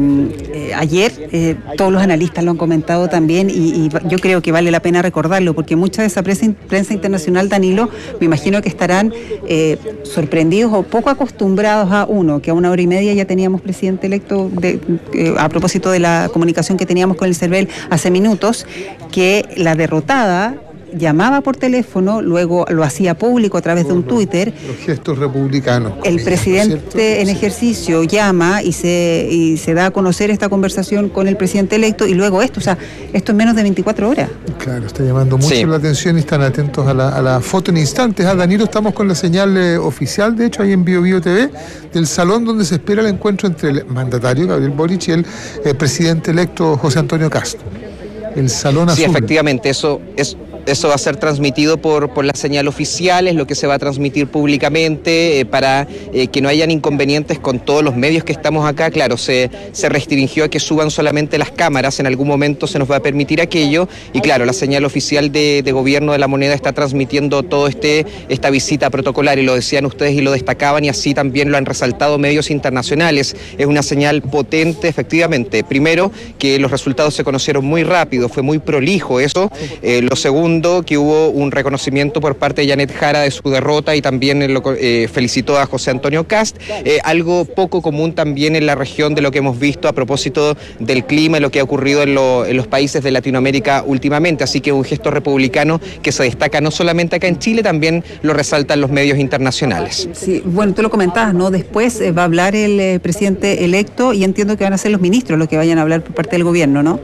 ayer, todos los analistas lo han comentado también y yo creo que vale la pena recordarlo porque mucha de esa prensa internacional, Danilo, me imagino que estarán sorprendidos o poco acostumbrados que a 1h30 ya teníamos presidente electo, a propósito de la comunicación que teníamos con el CERVEL hace minutos, que la derrotada llamaba por teléfono, luego lo hacía público a través de un Twitter. Los gestos republicanos. El presidente en ejercicio llama y se da a conocer esta conversación con el presidente electo y luego esto en menos de 24 horas. Claro, está llamando mucho la atención y están atentos a la foto en instantes. Danilo, estamos con la señal oficial, de hecho, ahí en Bio Bio TV, del salón donde se espera el encuentro entre el mandatario Gabriel Boric y el presidente electo José Antonio Kast. El salón azul. Sí, efectivamente, eso va a ser transmitido por la señal oficial, es lo que se va a transmitir públicamente para que no hayan inconvenientes con todos los medios que estamos acá. Claro, se restringió a que suban solamente las cámaras, en algún momento se nos va a permitir aquello y claro, la señal oficial de Gobierno de la Moneda está transmitiendo todo esta visita protocolar y lo decían ustedes y lo destacaban y así también lo han resaltado medios internacionales. Es una señal potente, efectivamente. Primero, que los resultados se conocieron muy rápido, fue muy prolijo eso. Lo segundo, que hubo un reconocimiento por parte de Janet Jara de su derrota y también felicitó a José Antonio Kast, algo poco común también en la región de lo que hemos visto a propósito del clima y lo que ha ocurrido en los países de Latinoamérica últimamente, así que un gesto republicano que se destaca no solamente acá en Chile, también lo resaltan los medios internacionales. Sí, bueno, tú lo comentabas, ¿no? Después va a hablar el presidente electo y entiendo que van a ser los ministros los que vayan a hablar por parte del gobierno, ¿no?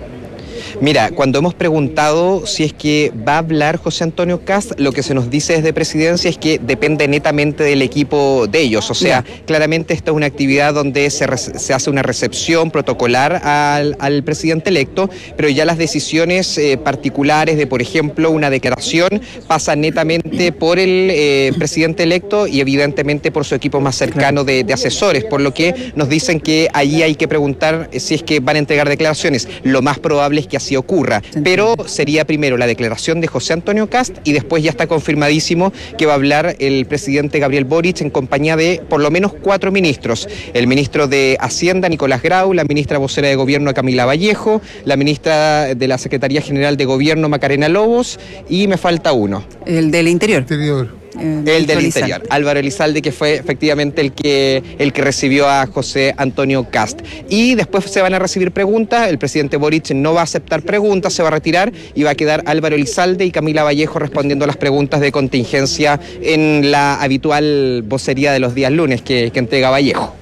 Mira, cuando hemos preguntado si es que va a hablar José Antonio Kast, lo que se nos dice desde Presidencia es que depende netamente del equipo de ellos. O sea, claramente esta es una actividad donde se hace una recepción protocolar al presidente electo, pero ya las decisiones particulares de, por ejemplo, una declaración pasan netamente por el presidente electo y evidentemente por su equipo más cercano de asesores, por lo que nos dicen que allí hay que preguntar si es que van a entregar declaraciones. Lo más probable es que así así ocurra. Pero sería primero la declaración de José Antonio Kast y después ya está confirmadísimo que va a hablar el presidente Gabriel Boric en compañía de por lo menos 4 ministros. El ministro de Hacienda, Nicolás Grau, la ministra vocera de Gobierno, Camila Vallejo, la ministra de la Secretaría General de Gobierno, Macarena Lobos, y me falta uno. El del Interior. El del Interior, Álvaro Elizalde, que fue efectivamente el que recibió a José Antonio Kast. Y después se van a recibir preguntas, el presidente Boric no va a aceptar preguntas, se va a retirar y va a quedar Álvaro Elizalde y Camila Vallejo respondiendo a las preguntas de contingencia en la habitual vocería de los días lunes que entrega Vallejo.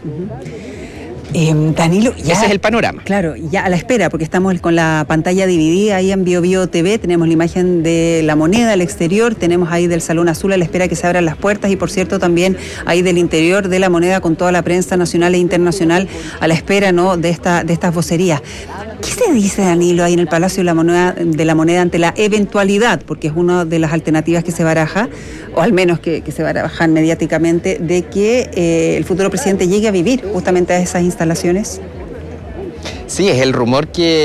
Danilo, ya, ese es el panorama. Claro, ya a la espera, porque estamos con la pantalla dividida ahí en BioBio TV, tenemos la imagen de la moneda al exterior, tenemos ahí del Salón Azul a la espera que se abran las puertas y por cierto también ahí del interior de la moneda con toda la prensa nacional e internacional a la espera, ¿no?, de estas vocerías. ¿Qué se dice, Danilo, ahí en el Palacio de la Moneda ante la eventualidad, porque es una de las alternativas que se baraja, o al menos que se barajan mediáticamente, de que el futuro presidente llegue a vivir justamente a esas instalaciones? Sí, es el rumor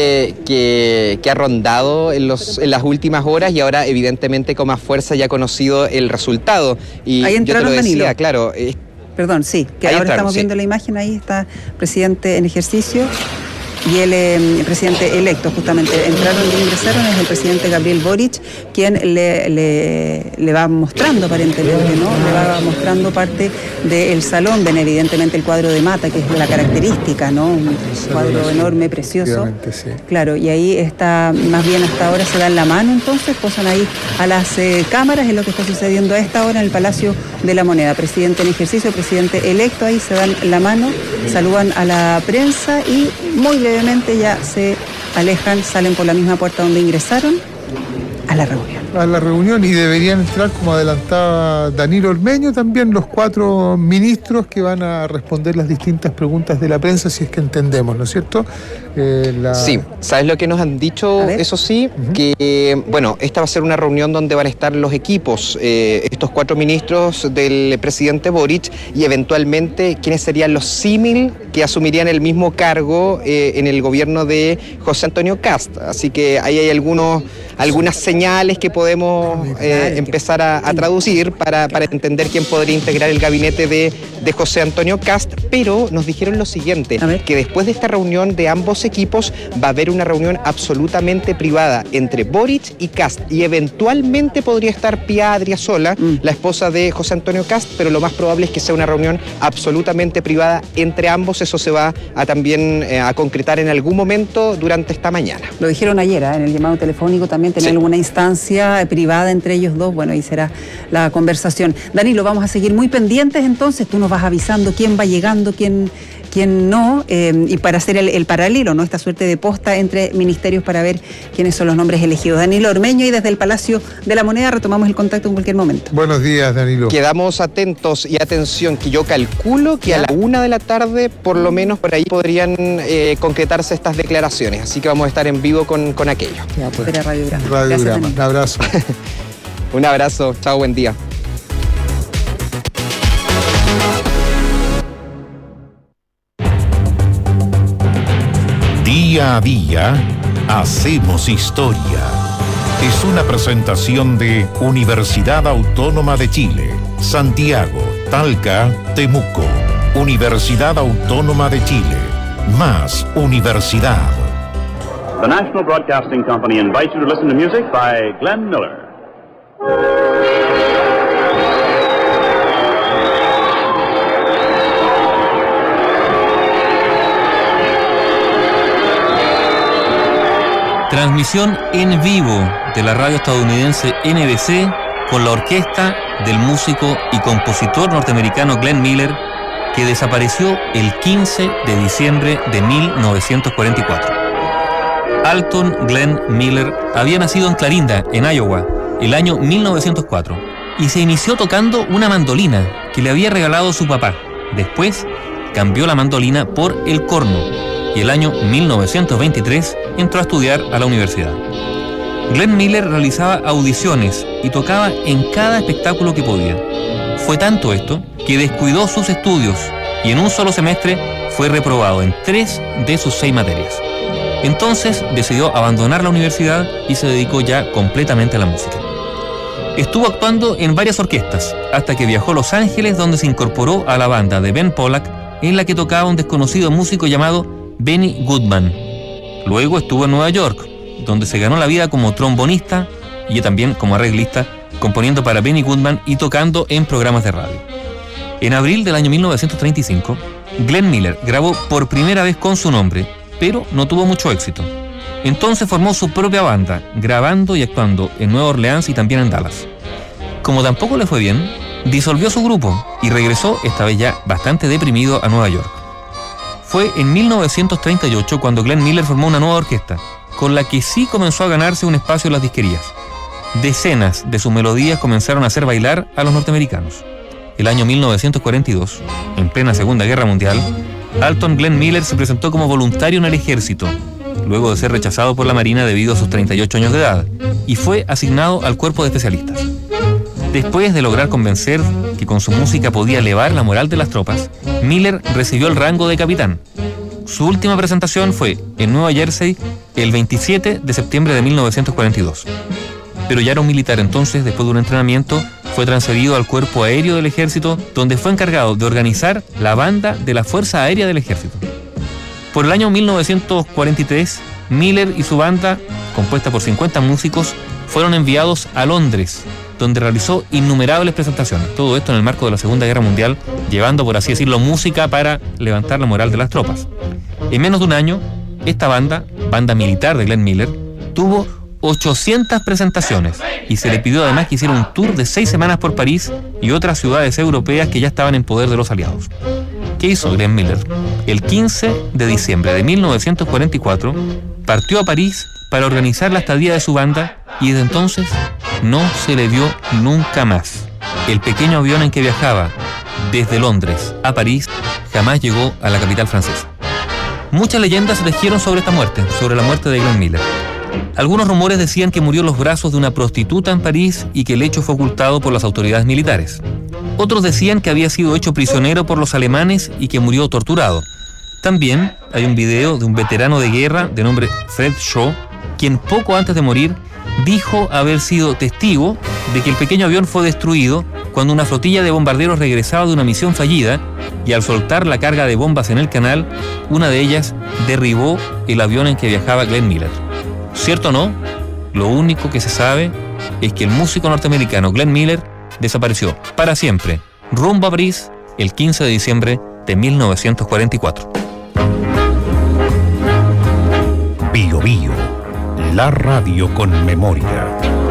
que ha rondado en las últimas horas y ahora evidentemente con más fuerza ya ha conocido el resultado. Y ahí entraron, yo te lo decía, Danilo. claro. Perdón, sí, que ahora entraron, estamos viendo la imagen, ahí está presidente en ejercicio. Y el presidente electo, justamente, ingresaron, es el presidente Gabriel Boric, quien le va mostrando aparentemente, ¿no? Le va mostrando parte del salón, ven evidentemente el cuadro de Mata, que es la característica, ¿no? Un cuadro enorme, precioso. Sí. Claro, y ahí está, más bien hasta ahora se dan la mano, entonces posan ahí a las cámaras, es lo que está sucediendo a esta hora en el Palacio de la Moneda. Presidente en ejercicio, presidente electo, ahí se dan la mano, saludan a la prensa y muy brevemente ya se alejan, salen por la misma puerta donde ingresaron a la reunión. A la reunión, y deberían entrar, como adelantaba Danilo Ormeño, también los 4 ministros que van a responder las distintas preguntas de la prensa, si es que entendemos, ¿no es cierto? Sí, ¿sabes lo que nos han dicho? Eso sí, que bueno, esta va a ser una reunión donde van a estar los equipos, estos 4 ministros del presidente Boric y eventualmente quiénes serían los símil que asumirían el mismo cargo en el gobierno de José Antonio Kast. Así que ahí hay algunas señales que podemos empezar a traducir para entender quién podría integrar el gabinete de José Antonio Kast, pero nos dijeron lo siguiente, que después de esta reunión de ambos equipos va a haber una reunión absolutamente privada entre Boric y Kast y eventualmente podría estar Pia Adriasola, la esposa de José Antonio Kast, pero lo más probable es que sea una reunión absolutamente privada entre ambos. Eso se va a también a concretar en algún momento durante esta mañana. Lo dijeron ayer, en el llamado telefónico también tener alguna instancia privada entre ellos dos, bueno, ahí será la conversación. Danilo, vamos a seguir muy pendientes entonces, tú nos vas avisando quién va llegando, quién no, y para hacer el paralelo, ¿no? Esta suerte de posta entre ministerios para ver quiénes son los nombres elegidos. Danilo Ormeño, y desde el Palacio de la Moneda retomamos el contacto en cualquier momento. Buenos días, Danilo. Quedamos atentos y atención, que yo calculo que a la 1 de la tarde, por lo menos por ahí podrían concretarse estas declaraciones, así que vamos a estar en vivo con aquello. Ya, pues. Espera Radiograma. Radiograma, un abrazo. Un abrazo, chao, buen día. Día a día, hacemos historia. Es una presentación de Universidad Autónoma de Chile, Santiago, Talca, Temuco. Universidad Autónoma de Chile. Más universidad. The National Broadcasting Company invites you to listen to music by Glenn Miller. Transmisión en vivo de la radio estadounidense NBC con la orquesta del músico y compositor norteamericano Glenn Miller, que desapareció el 15 de diciembre de 1944. Alton Glenn Miller había nacido en Clarinda, en Iowa, el año 1904, y se inició tocando una mandolina que le había regalado su papá. Después cambió la mandolina por el corno, y el año 1923 entró a estudiar a la universidad. Glenn Miller realizaba audiciones y tocaba en cada espectáculo que podía. Fue tanto esto que descuidó sus estudios y en un solo semestre fue reprobado en 3 de sus 6 materias. Entonces decidió abandonar la universidad y se dedicó ya completamente a la música. Estuvo actuando en varias orquestas hasta que viajó a Los Ángeles, donde se incorporó a la banda de Ben Pollack, en la que tocaba un desconocido músico llamado Benny Goodman. Luego estuvo en Nueva York, donde se ganó la vida como trombonista y también como arreglista, componiendo para Benny Goodman y tocando en programas de radio. En abril del año 1935, Glenn Miller grabó por primera vez con su nombre, pero no tuvo mucho éxito. Entonces formó su propia banda, grabando y actuando en Nueva Orleans y también en Dallas. Como tampoco le fue bien, disolvió su grupo y regresó, esta vez ya bastante deprimido, a Nueva York. Fue en 1938 cuando Glenn Miller formó una nueva orquesta, con la que sí comenzó a ganarse un espacio en las disquerías. Decenas de sus melodías comenzaron a hacer bailar a los norteamericanos. El año 1942, en plena Segunda Guerra Mundial, Alton Glenn Miller se presentó como voluntario en el ejército, luego de ser rechazado por la Marina debido a sus 38 años de edad, y fue asignado al cuerpo de especialistas. Después de lograr convencer que con su música podía elevar la moral de las tropas, Miller recibió el rango de capitán. Su última presentación fue en Nueva Jersey el 27 de septiembre de 1942. Pero ya era un militar, entonces, después de un entrenamiento, fue transferido al cuerpo aéreo del ejército, donde fue encargado de organizar la banda de la Fuerza Aérea del Ejército. Por el año 1943, Miller y su banda, compuesta por 50 músicos, fueron enviados a Londres, donde realizó innumerables presentaciones. Todo esto en el marco de la Segunda Guerra Mundial, llevando, por así decirlo, música para levantar la moral de las tropas. En menos de un año, esta banda militar de Glenn Miller, tuvo 800 presentaciones y se le pidió además que hiciera un tour de 6 semanas por París y otras ciudades europeas que ya estaban en poder de los aliados. ¿Qué hizo Glenn Miller? El 15 de diciembre de 1944 partió a París para organizar la estadía de su banda y desde entonces no se le vio nunca más. El pequeño avión en que viajaba desde Londres a París jamás llegó a la capital francesa. Muchas leyendas se tejieron sobre esta muerte, sobre la muerte de Glenn Miller. Algunos rumores decían que murió en los brazos de una prostituta en París y que el hecho fue ocultado por las autoridades militares. Otros decían que había sido hecho prisionero por los alemanes y que murió torturado. También hay un video de un veterano de guerra de nombre Fred Shaw, quien poco antes de morir dijo haber sido testigo de que el pequeño avión fue destruido cuando una flotilla de bombarderos regresaba de una misión fallida y al soltar la carga de bombas en el canal, una de ellas derribó el avión en que viajaba Glenn Miller. ¿Cierto o no? Lo único que se sabe es que el músico norteamericano Glenn Miller desapareció para siempre, rumbo a París, el 15 de diciembre de 1944. Bio Bio, la radio con memoria.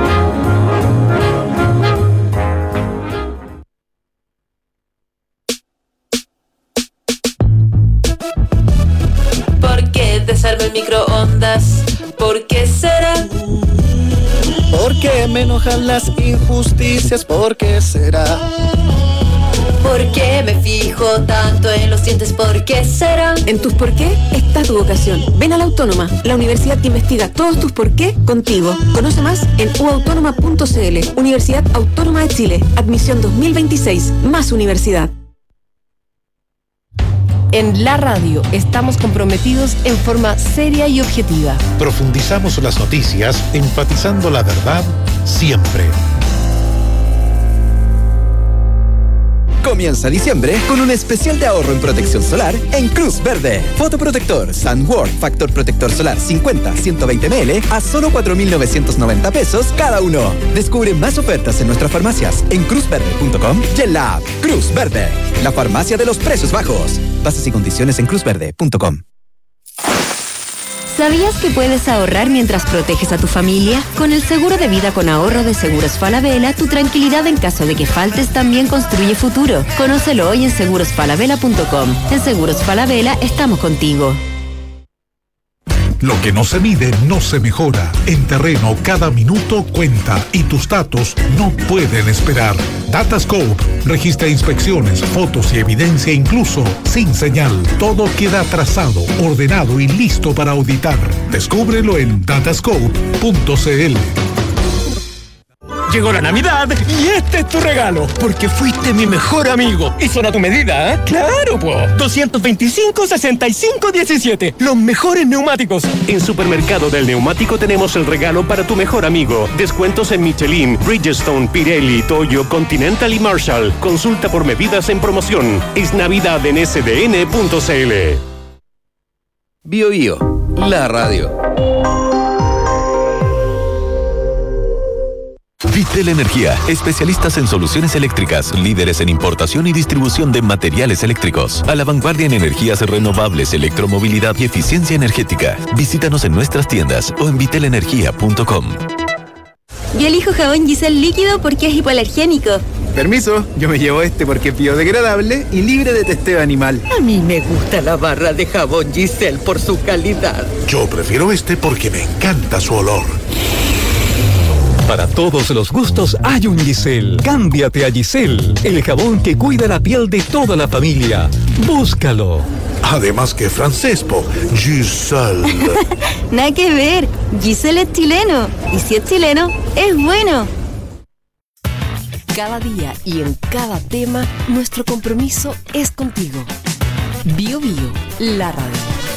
¿Por qué te salva el microondas? ¿Por qué será? ¿Por qué me enojan las injusticias? ¿Por qué será? ¿Por qué me fijo tanto en los dientes? ¿Por qué será? En tus por qué está tu vocación. Ven a la Autónoma, la universidad que investiga todos tus por qué contigo. Conoce más en uautónoma.cl. Universidad Autónoma de Chile. Admisión 2026. Más universidad. En la radio estamos comprometidos en forma seria y objetiva. Profundizamos las noticias, enfatizando la verdad siempre. Comienza diciembre con un especial de ahorro en protección solar en Cruz Verde. Fotoprotector SunWorld Factor Protector Solar 50-120 ml a solo 4.990 pesos cada uno. Descubre más ofertas en nuestras farmacias en cruzverde.com y en la app Cruz Verde, la farmacia de los precios bajos. Bases y condiciones en cruzverde.com. ¿Sabías que puedes ahorrar mientras proteges a tu familia? Con el seguro de vida con ahorro de Seguros Falabella, tu tranquilidad en caso de que faltes también construye futuro. Conócelo hoy en segurosfalabella.com. En Seguros Falabella estamos contigo. Lo que no se mide no se mejora. En Terreno cada minuto cuenta y tus datos no pueden esperar. Datascope registra inspecciones, fotos y evidencia incluso sin señal. Todo queda trazado, ordenado y listo para auditar. Descúbrelo en datascope.cl. Llegó la Navidad y este es tu regalo, porque fuiste mi mejor amigo. Y son a tu medida, ¿eh? ¡Claro, po! 225-65-17, los mejores neumáticos. En Supermercado del Neumático tenemos el regalo para tu mejor amigo. Descuentos en Michelin, Bridgestone, Pirelli, Toyo, Continental y Marshall. Consulta por medidas en promoción. Es Navidad en sdn.cl. Bio Bio, la radio. Vitel Energía, especialistas en soluciones eléctricas, líderes en importación y distribución de materiales eléctricos, a la vanguardia en energías renovables, electromovilidad y eficiencia energética. Visítanos en nuestras tiendas o en vitelenergia.com. Yo elijo jabón Giselle líquido porque es hipoalergénico. Permiso, yo me llevo este porque es biodegradable y libre de testeo animal. A mí me gusta la barra de jabón Giselle por su calidad. Yo prefiero este porque me encanta su olor. Para todos los gustos hay un Giselle. Cámbiate a Giselle, el jabón que cuida la piel de toda la familia. Búscalo. Además que francés, po. Giselle. Nada que ver. Giselle es chileno. Y si es chileno, es bueno. Cada día y en cada tema, nuestro compromiso es contigo. Bio Bio, la radio.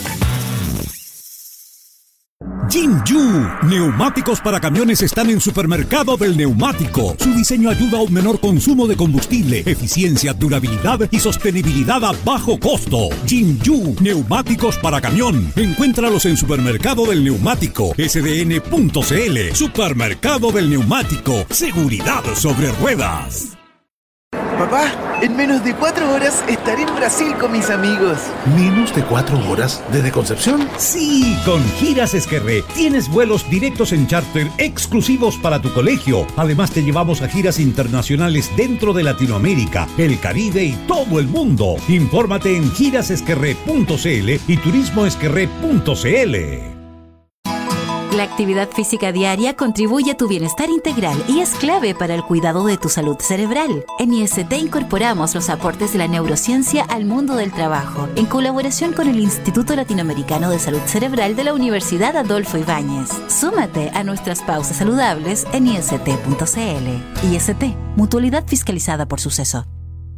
Jinju, neumáticos para camiones están en Supermercado del Neumático. Su diseño ayuda a un menor consumo de combustible, eficiencia, durabilidad y sostenibilidad a bajo costo. Jinju, neumáticos para camión. Encuéntralos en Supermercado del Neumático, sdn.cl. Supermercado del Neumático, seguridad sobre ruedas. Papá, en menos de 4 horas estaré en Brasil con mis amigos. ¿Menos de 4 horas desde Concepción? Sí, con Giras Esquerré tienes vuelos directos en charter exclusivos para tu colegio. Además te llevamos a giras internacionales dentro de Latinoamérica, el Caribe y todo el mundo. Infórmate en girasesquerré.cl y turismoesquerré.cl. La actividad física diaria contribuye a tu bienestar integral y es clave para el cuidado de tu salud cerebral. En IST incorporamos los aportes de la neurociencia al mundo del trabajo, en colaboración con el Instituto Latinoamericano de Salud Cerebral de la Universidad Adolfo Ibáñez. Súmate a nuestras pausas saludables en ist.cl. IST, mutualidad fiscalizada por Suceso.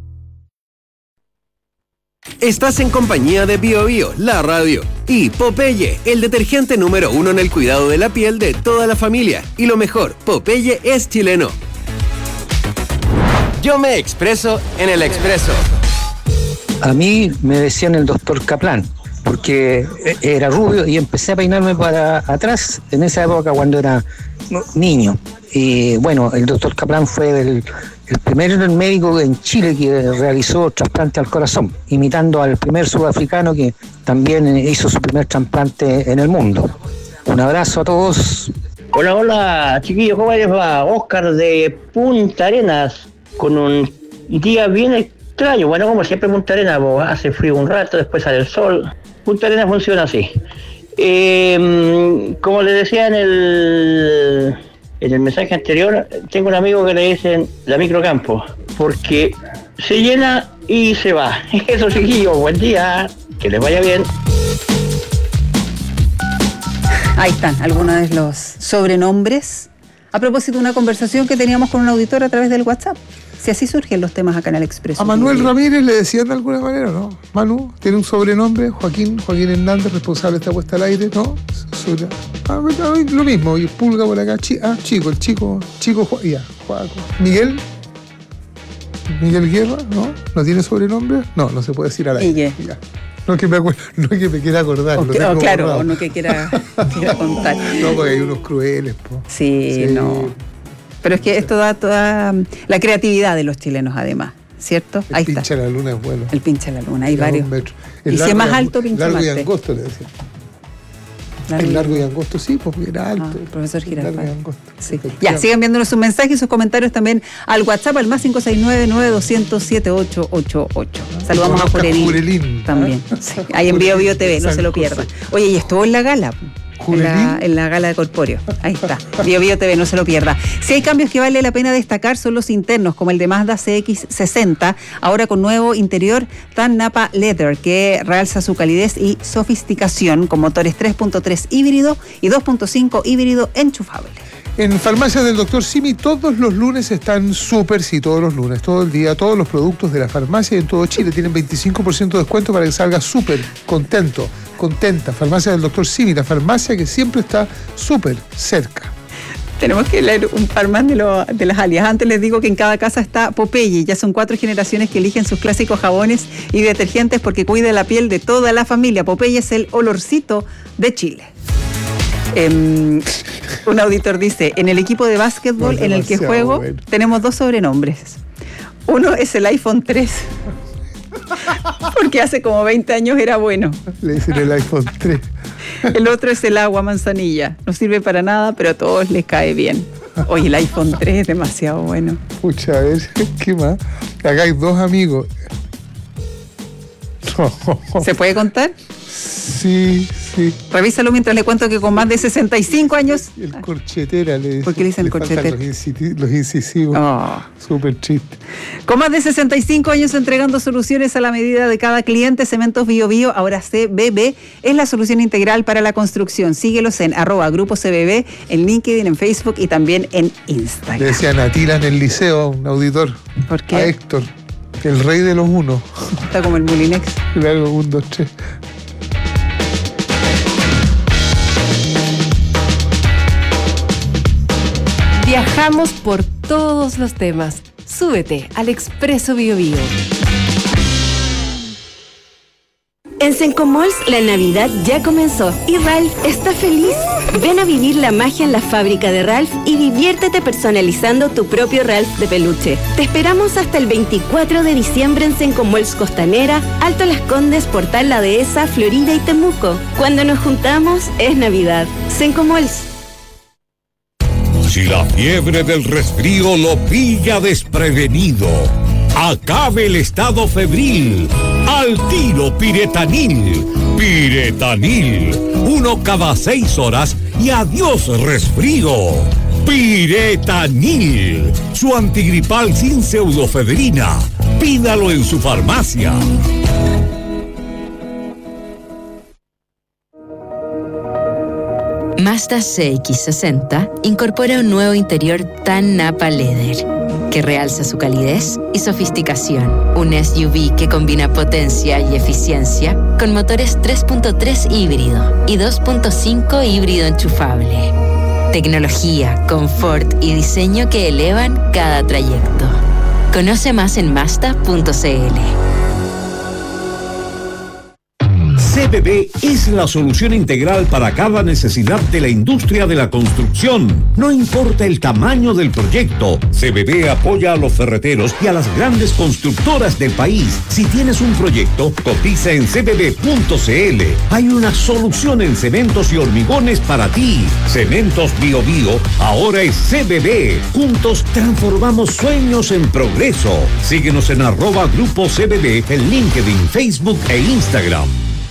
Estás en compañía de Bio Bio, la radio, y Popeye, el detergente número 1 en el cuidado de la piel de toda la familia. Y lo mejor, Popeye es chileno. Yo me expreso en el Expreso. A mí me decían el doctor Kaplan, porque era rubio y empecé a peinarme para atrás en esa época cuando era niño. Y bueno, el doctor Kaplan fue el primer médico en Chile que realizó trasplante al corazón, imitando al primer sudafricano que también hizo su primer trasplante en el mundo. Un abrazo a todos. Hola, hola, chiquillos, ¿cómo les va? Oscar de Punta Arenas, con un día bien extraño. Bueno, como siempre Punta Arenas, hace frío un rato, después sale el sol. Punta Arenas funciona así. Como les decía en el mensaje anterior, tengo un amigo que le dicen la microcampo, porque se llena y se va. Eso, chiquillos, buen día, que les vaya bien. Ahí están algunos de los sobrenombres. A propósito de una conversación que teníamos con un auditor a través del WhatsApp. Si así surgen los temas acá en el Expreso. A Manuel Ramírez le decían de alguna manera, ¿no? Manu tiene un sobrenombre, Joaquín Hernández, responsable de esta puesta al aire, ¿no? Lo mismo, y Pulga por acá, Chico, ya, Juaco. Miguel Guerra, ¿no? ¿No tiene sobrenombre? No se puede decir al aire. Ya. No es que me quiera acordar. Claro, no que quiera contar. No, porque hay unos crueles, po. Sí, no. Pero es que esto da toda la creatividad de los chilenos, además, ¿cierto? Ahí está. El pinche a la luna es bueno. El pinche a la luna, hay varios. Y si es más alto, pinche largo Marte. y angosto, le decía. El largo y angosto, sí, porque era alto. Profesor Girafales. Largo y angosto. Sí. Ya, sigan viéndonos sus mensajes y sus comentarios también al WhatsApp, al más 569-9200-7888. Saludamos a Jurelín también. Sí. Ahí en Bio Bio TV, no se lo pierdan. Oye, y estuvo en la gala. En la gala de Corpóreo. Ahí está. Bio Bio TV, no se lo pierda. Si hay cambios que vale la pena destacar son los internos, como el de Mazda CX-60, ahora con nuevo interior Tan Napa Leather, que realza su calidez y sofisticación con motores 3.3 híbrido y 2.5 híbrido enchufable. En Farmacias del Dr. Simi todos los lunes están súper, sí, todos los lunes, todo el día, todos los productos de la farmacia en todo Chile tienen 25% de descuento para que salga súper contento, contenta. Farmacias del Dr. Simi, la farmacia que siempre está súper cerca. Tenemos que leer un par más de las alias. Antes les digo que en cada casa está Popeye. Ya son 4 generaciones que eligen sus clásicos jabones y detergentes porque cuida la piel de toda la familia. Popeye es el olorcito de Chile. Un auditor dice, en el equipo de básquetbol en el que juego tenemos 2 sobrenombres. Uno es el iPhone 3, porque hace como 20 años era bueno. Le dicen el iPhone 3. El otro es el agua manzanilla. No sirve para nada, pero a todos les cae bien. Oye, el iPhone 3 es demasiado bueno. Pucha, a ver, ¿qué más? Acá hay 2 amigos. ¿Se puede contar? Sí. Revísalo mientras le cuento que con más de 65 años... El corchetera le dicen. ¿Por qué le dicen corchetera? Los incisivos. Oh. Súper triste. Con más de 65 años entregando soluciones a la medida de cada cliente, Cementos Bio Bio, ahora CBB, es la solución integral para la construcción. Síguelos en @Grupo CBB, en LinkedIn, en Facebook y también en Instagram. Le decían a Tila en el liceo, a un auditor. ¿Por qué? A Héctor, el rey de los unos. Está como el Mulinex. Claro, 1, 2, 3. Viajamos por todos los temas. Súbete al Expreso Bio Bio. En Sencomalls la Navidad ya comenzó y Ralph está feliz. Ven a vivir la magia en la fábrica de Ralph y diviértete personalizando tu propio Ralph de peluche. Te esperamos hasta el 24 de diciembre en Sencomalls Costanera, Alto Las Condes, Portal La Dehesa, Florida y Temuco. Cuando nos juntamos es Navidad. Sencomalls. Si la fiebre del resfrío lo pilla desprevenido, acabe el estado febril. Al tiro Piretanil. Piretanil. 1 cada 6 horas y adiós resfrío. Piretanil. Su antigripal sin pseudofedrina. Pídalo en su farmacia. Mazda CX-60 incorpora un nuevo interior tan Napa Leather que realza su calidez y sofisticación. Un SUV que combina potencia y eficiencia con motores 3.3 híbrido y 2.5 híbrido enchufable. Tecnología, confort y diseño que elevan cada trayecto. Conoce más en Mazda.cl. CBB es la solución integral para cada necesidad de la industria de la construcción. No importa el tamaño del proyecto, CBB apoya a los ferreteros y a las grandes constructoras del país. Si tienes un proyecto, cotiza en cbb.cl. Hay una solución en cementos y hormigones para ti. Cementos Bio Bio ahora es CBB. Juntos transformamos sueños en progreso. Síguenos en @Grupo CBB en LinkedIn, Facebook e Instagram.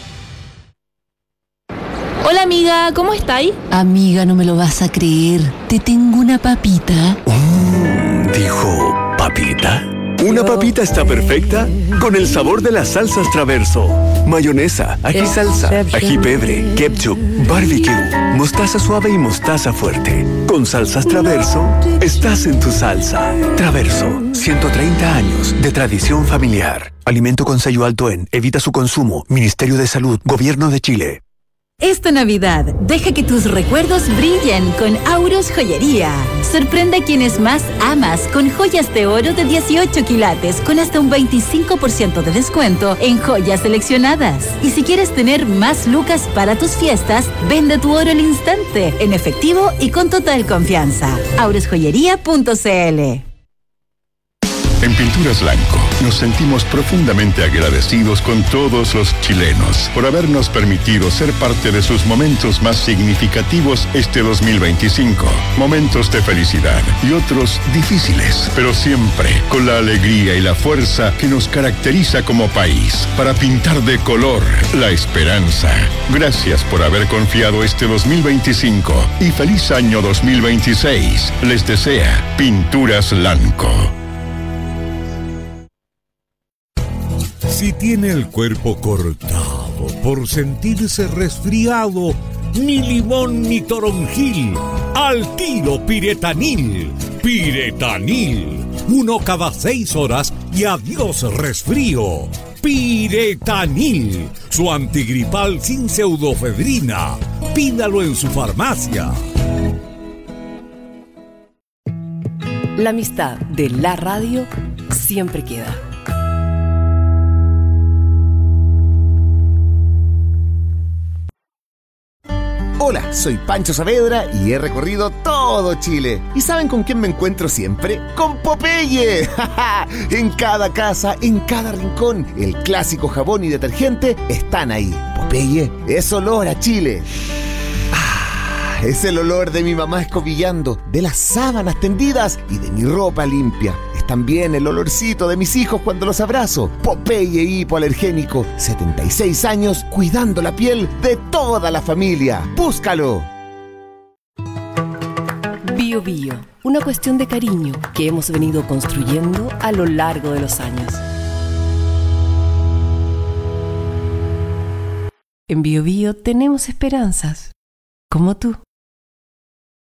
Hola amiga, ¿cómo estáis? Amiga, no me lo vas a creer. Te tengo una papita. ¿Dijo papita? Una papita está perfecta con el sabor de las salsas Traverso. Mayonesa, ají salsa, ají pebre, ketchup, barbecue, mostaza suave y mostaza fuerte. Con salsas Traverso, estás en tu salsa. Traverso, 130 años de tradición familiar. Alimento con sello alto en Evita su consumo. Ministerio de Salud, Gobierno de Chile. Esta Navidad, deja que tus recuerdos brillen con Auros Joyería. Sorprende a quienes más amas con joyas de oro de 18 quilates con hasta un 25% de descuento en joyas seleccionadas. Y si quieres tener más lucas para tus fiestas, vende tu oro al instante, en efectivo y con total confianza. aurosjoyería.cl. En Pinturas Blanco nos sentimos profundamente agradecidos con todos los chilenos por habernos permitido ser parte de sus momentos más significativos este 2025. Momentos de felicidad y otros difíciles, pero siempre con la alegría y la fuerza que nos caracteriza como país para pintar de color la esperanza. Gracias por haber confiado este 2025 y feliz año 2026. Les desea Pinturas Blanco. Si tiene el cuerpo cortado por sentirse resfriado, ni limón ni toronjil. Al tiro Piretanil. Piretanil. 1 cada 6 horas y adiós resfrío. Piretanil, su antigripal sin pseudofedrina. Pídalo en su farmacia. La amistad de la radio siempre queda. Hola, soy Pancho Saavedra y he recorrido todo Chile. ¿Y saben con quién me encuentro siempre? ¡Con Popeye! En cada casa, en cada rincón, el clásico jabón y detergente están ahí. Popeye es olor a Chile. Es el olor de mi mamá escobillando, de las sábanas tendidas y de mi ropa limpia. Es también el olorcito de mis hijos cuando los abrazo. Popeye hipoalergénico, 76 años cuidando la piel de toda la familia. ¡Búscalo! Bio Bio, una cuestión de cariño que hemos venido construyendo a lo largo de los años. En Bio Bio tenemos esperanzas, como tú.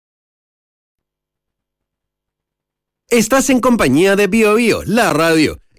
Estás en compañía de Bio Bio, la radio.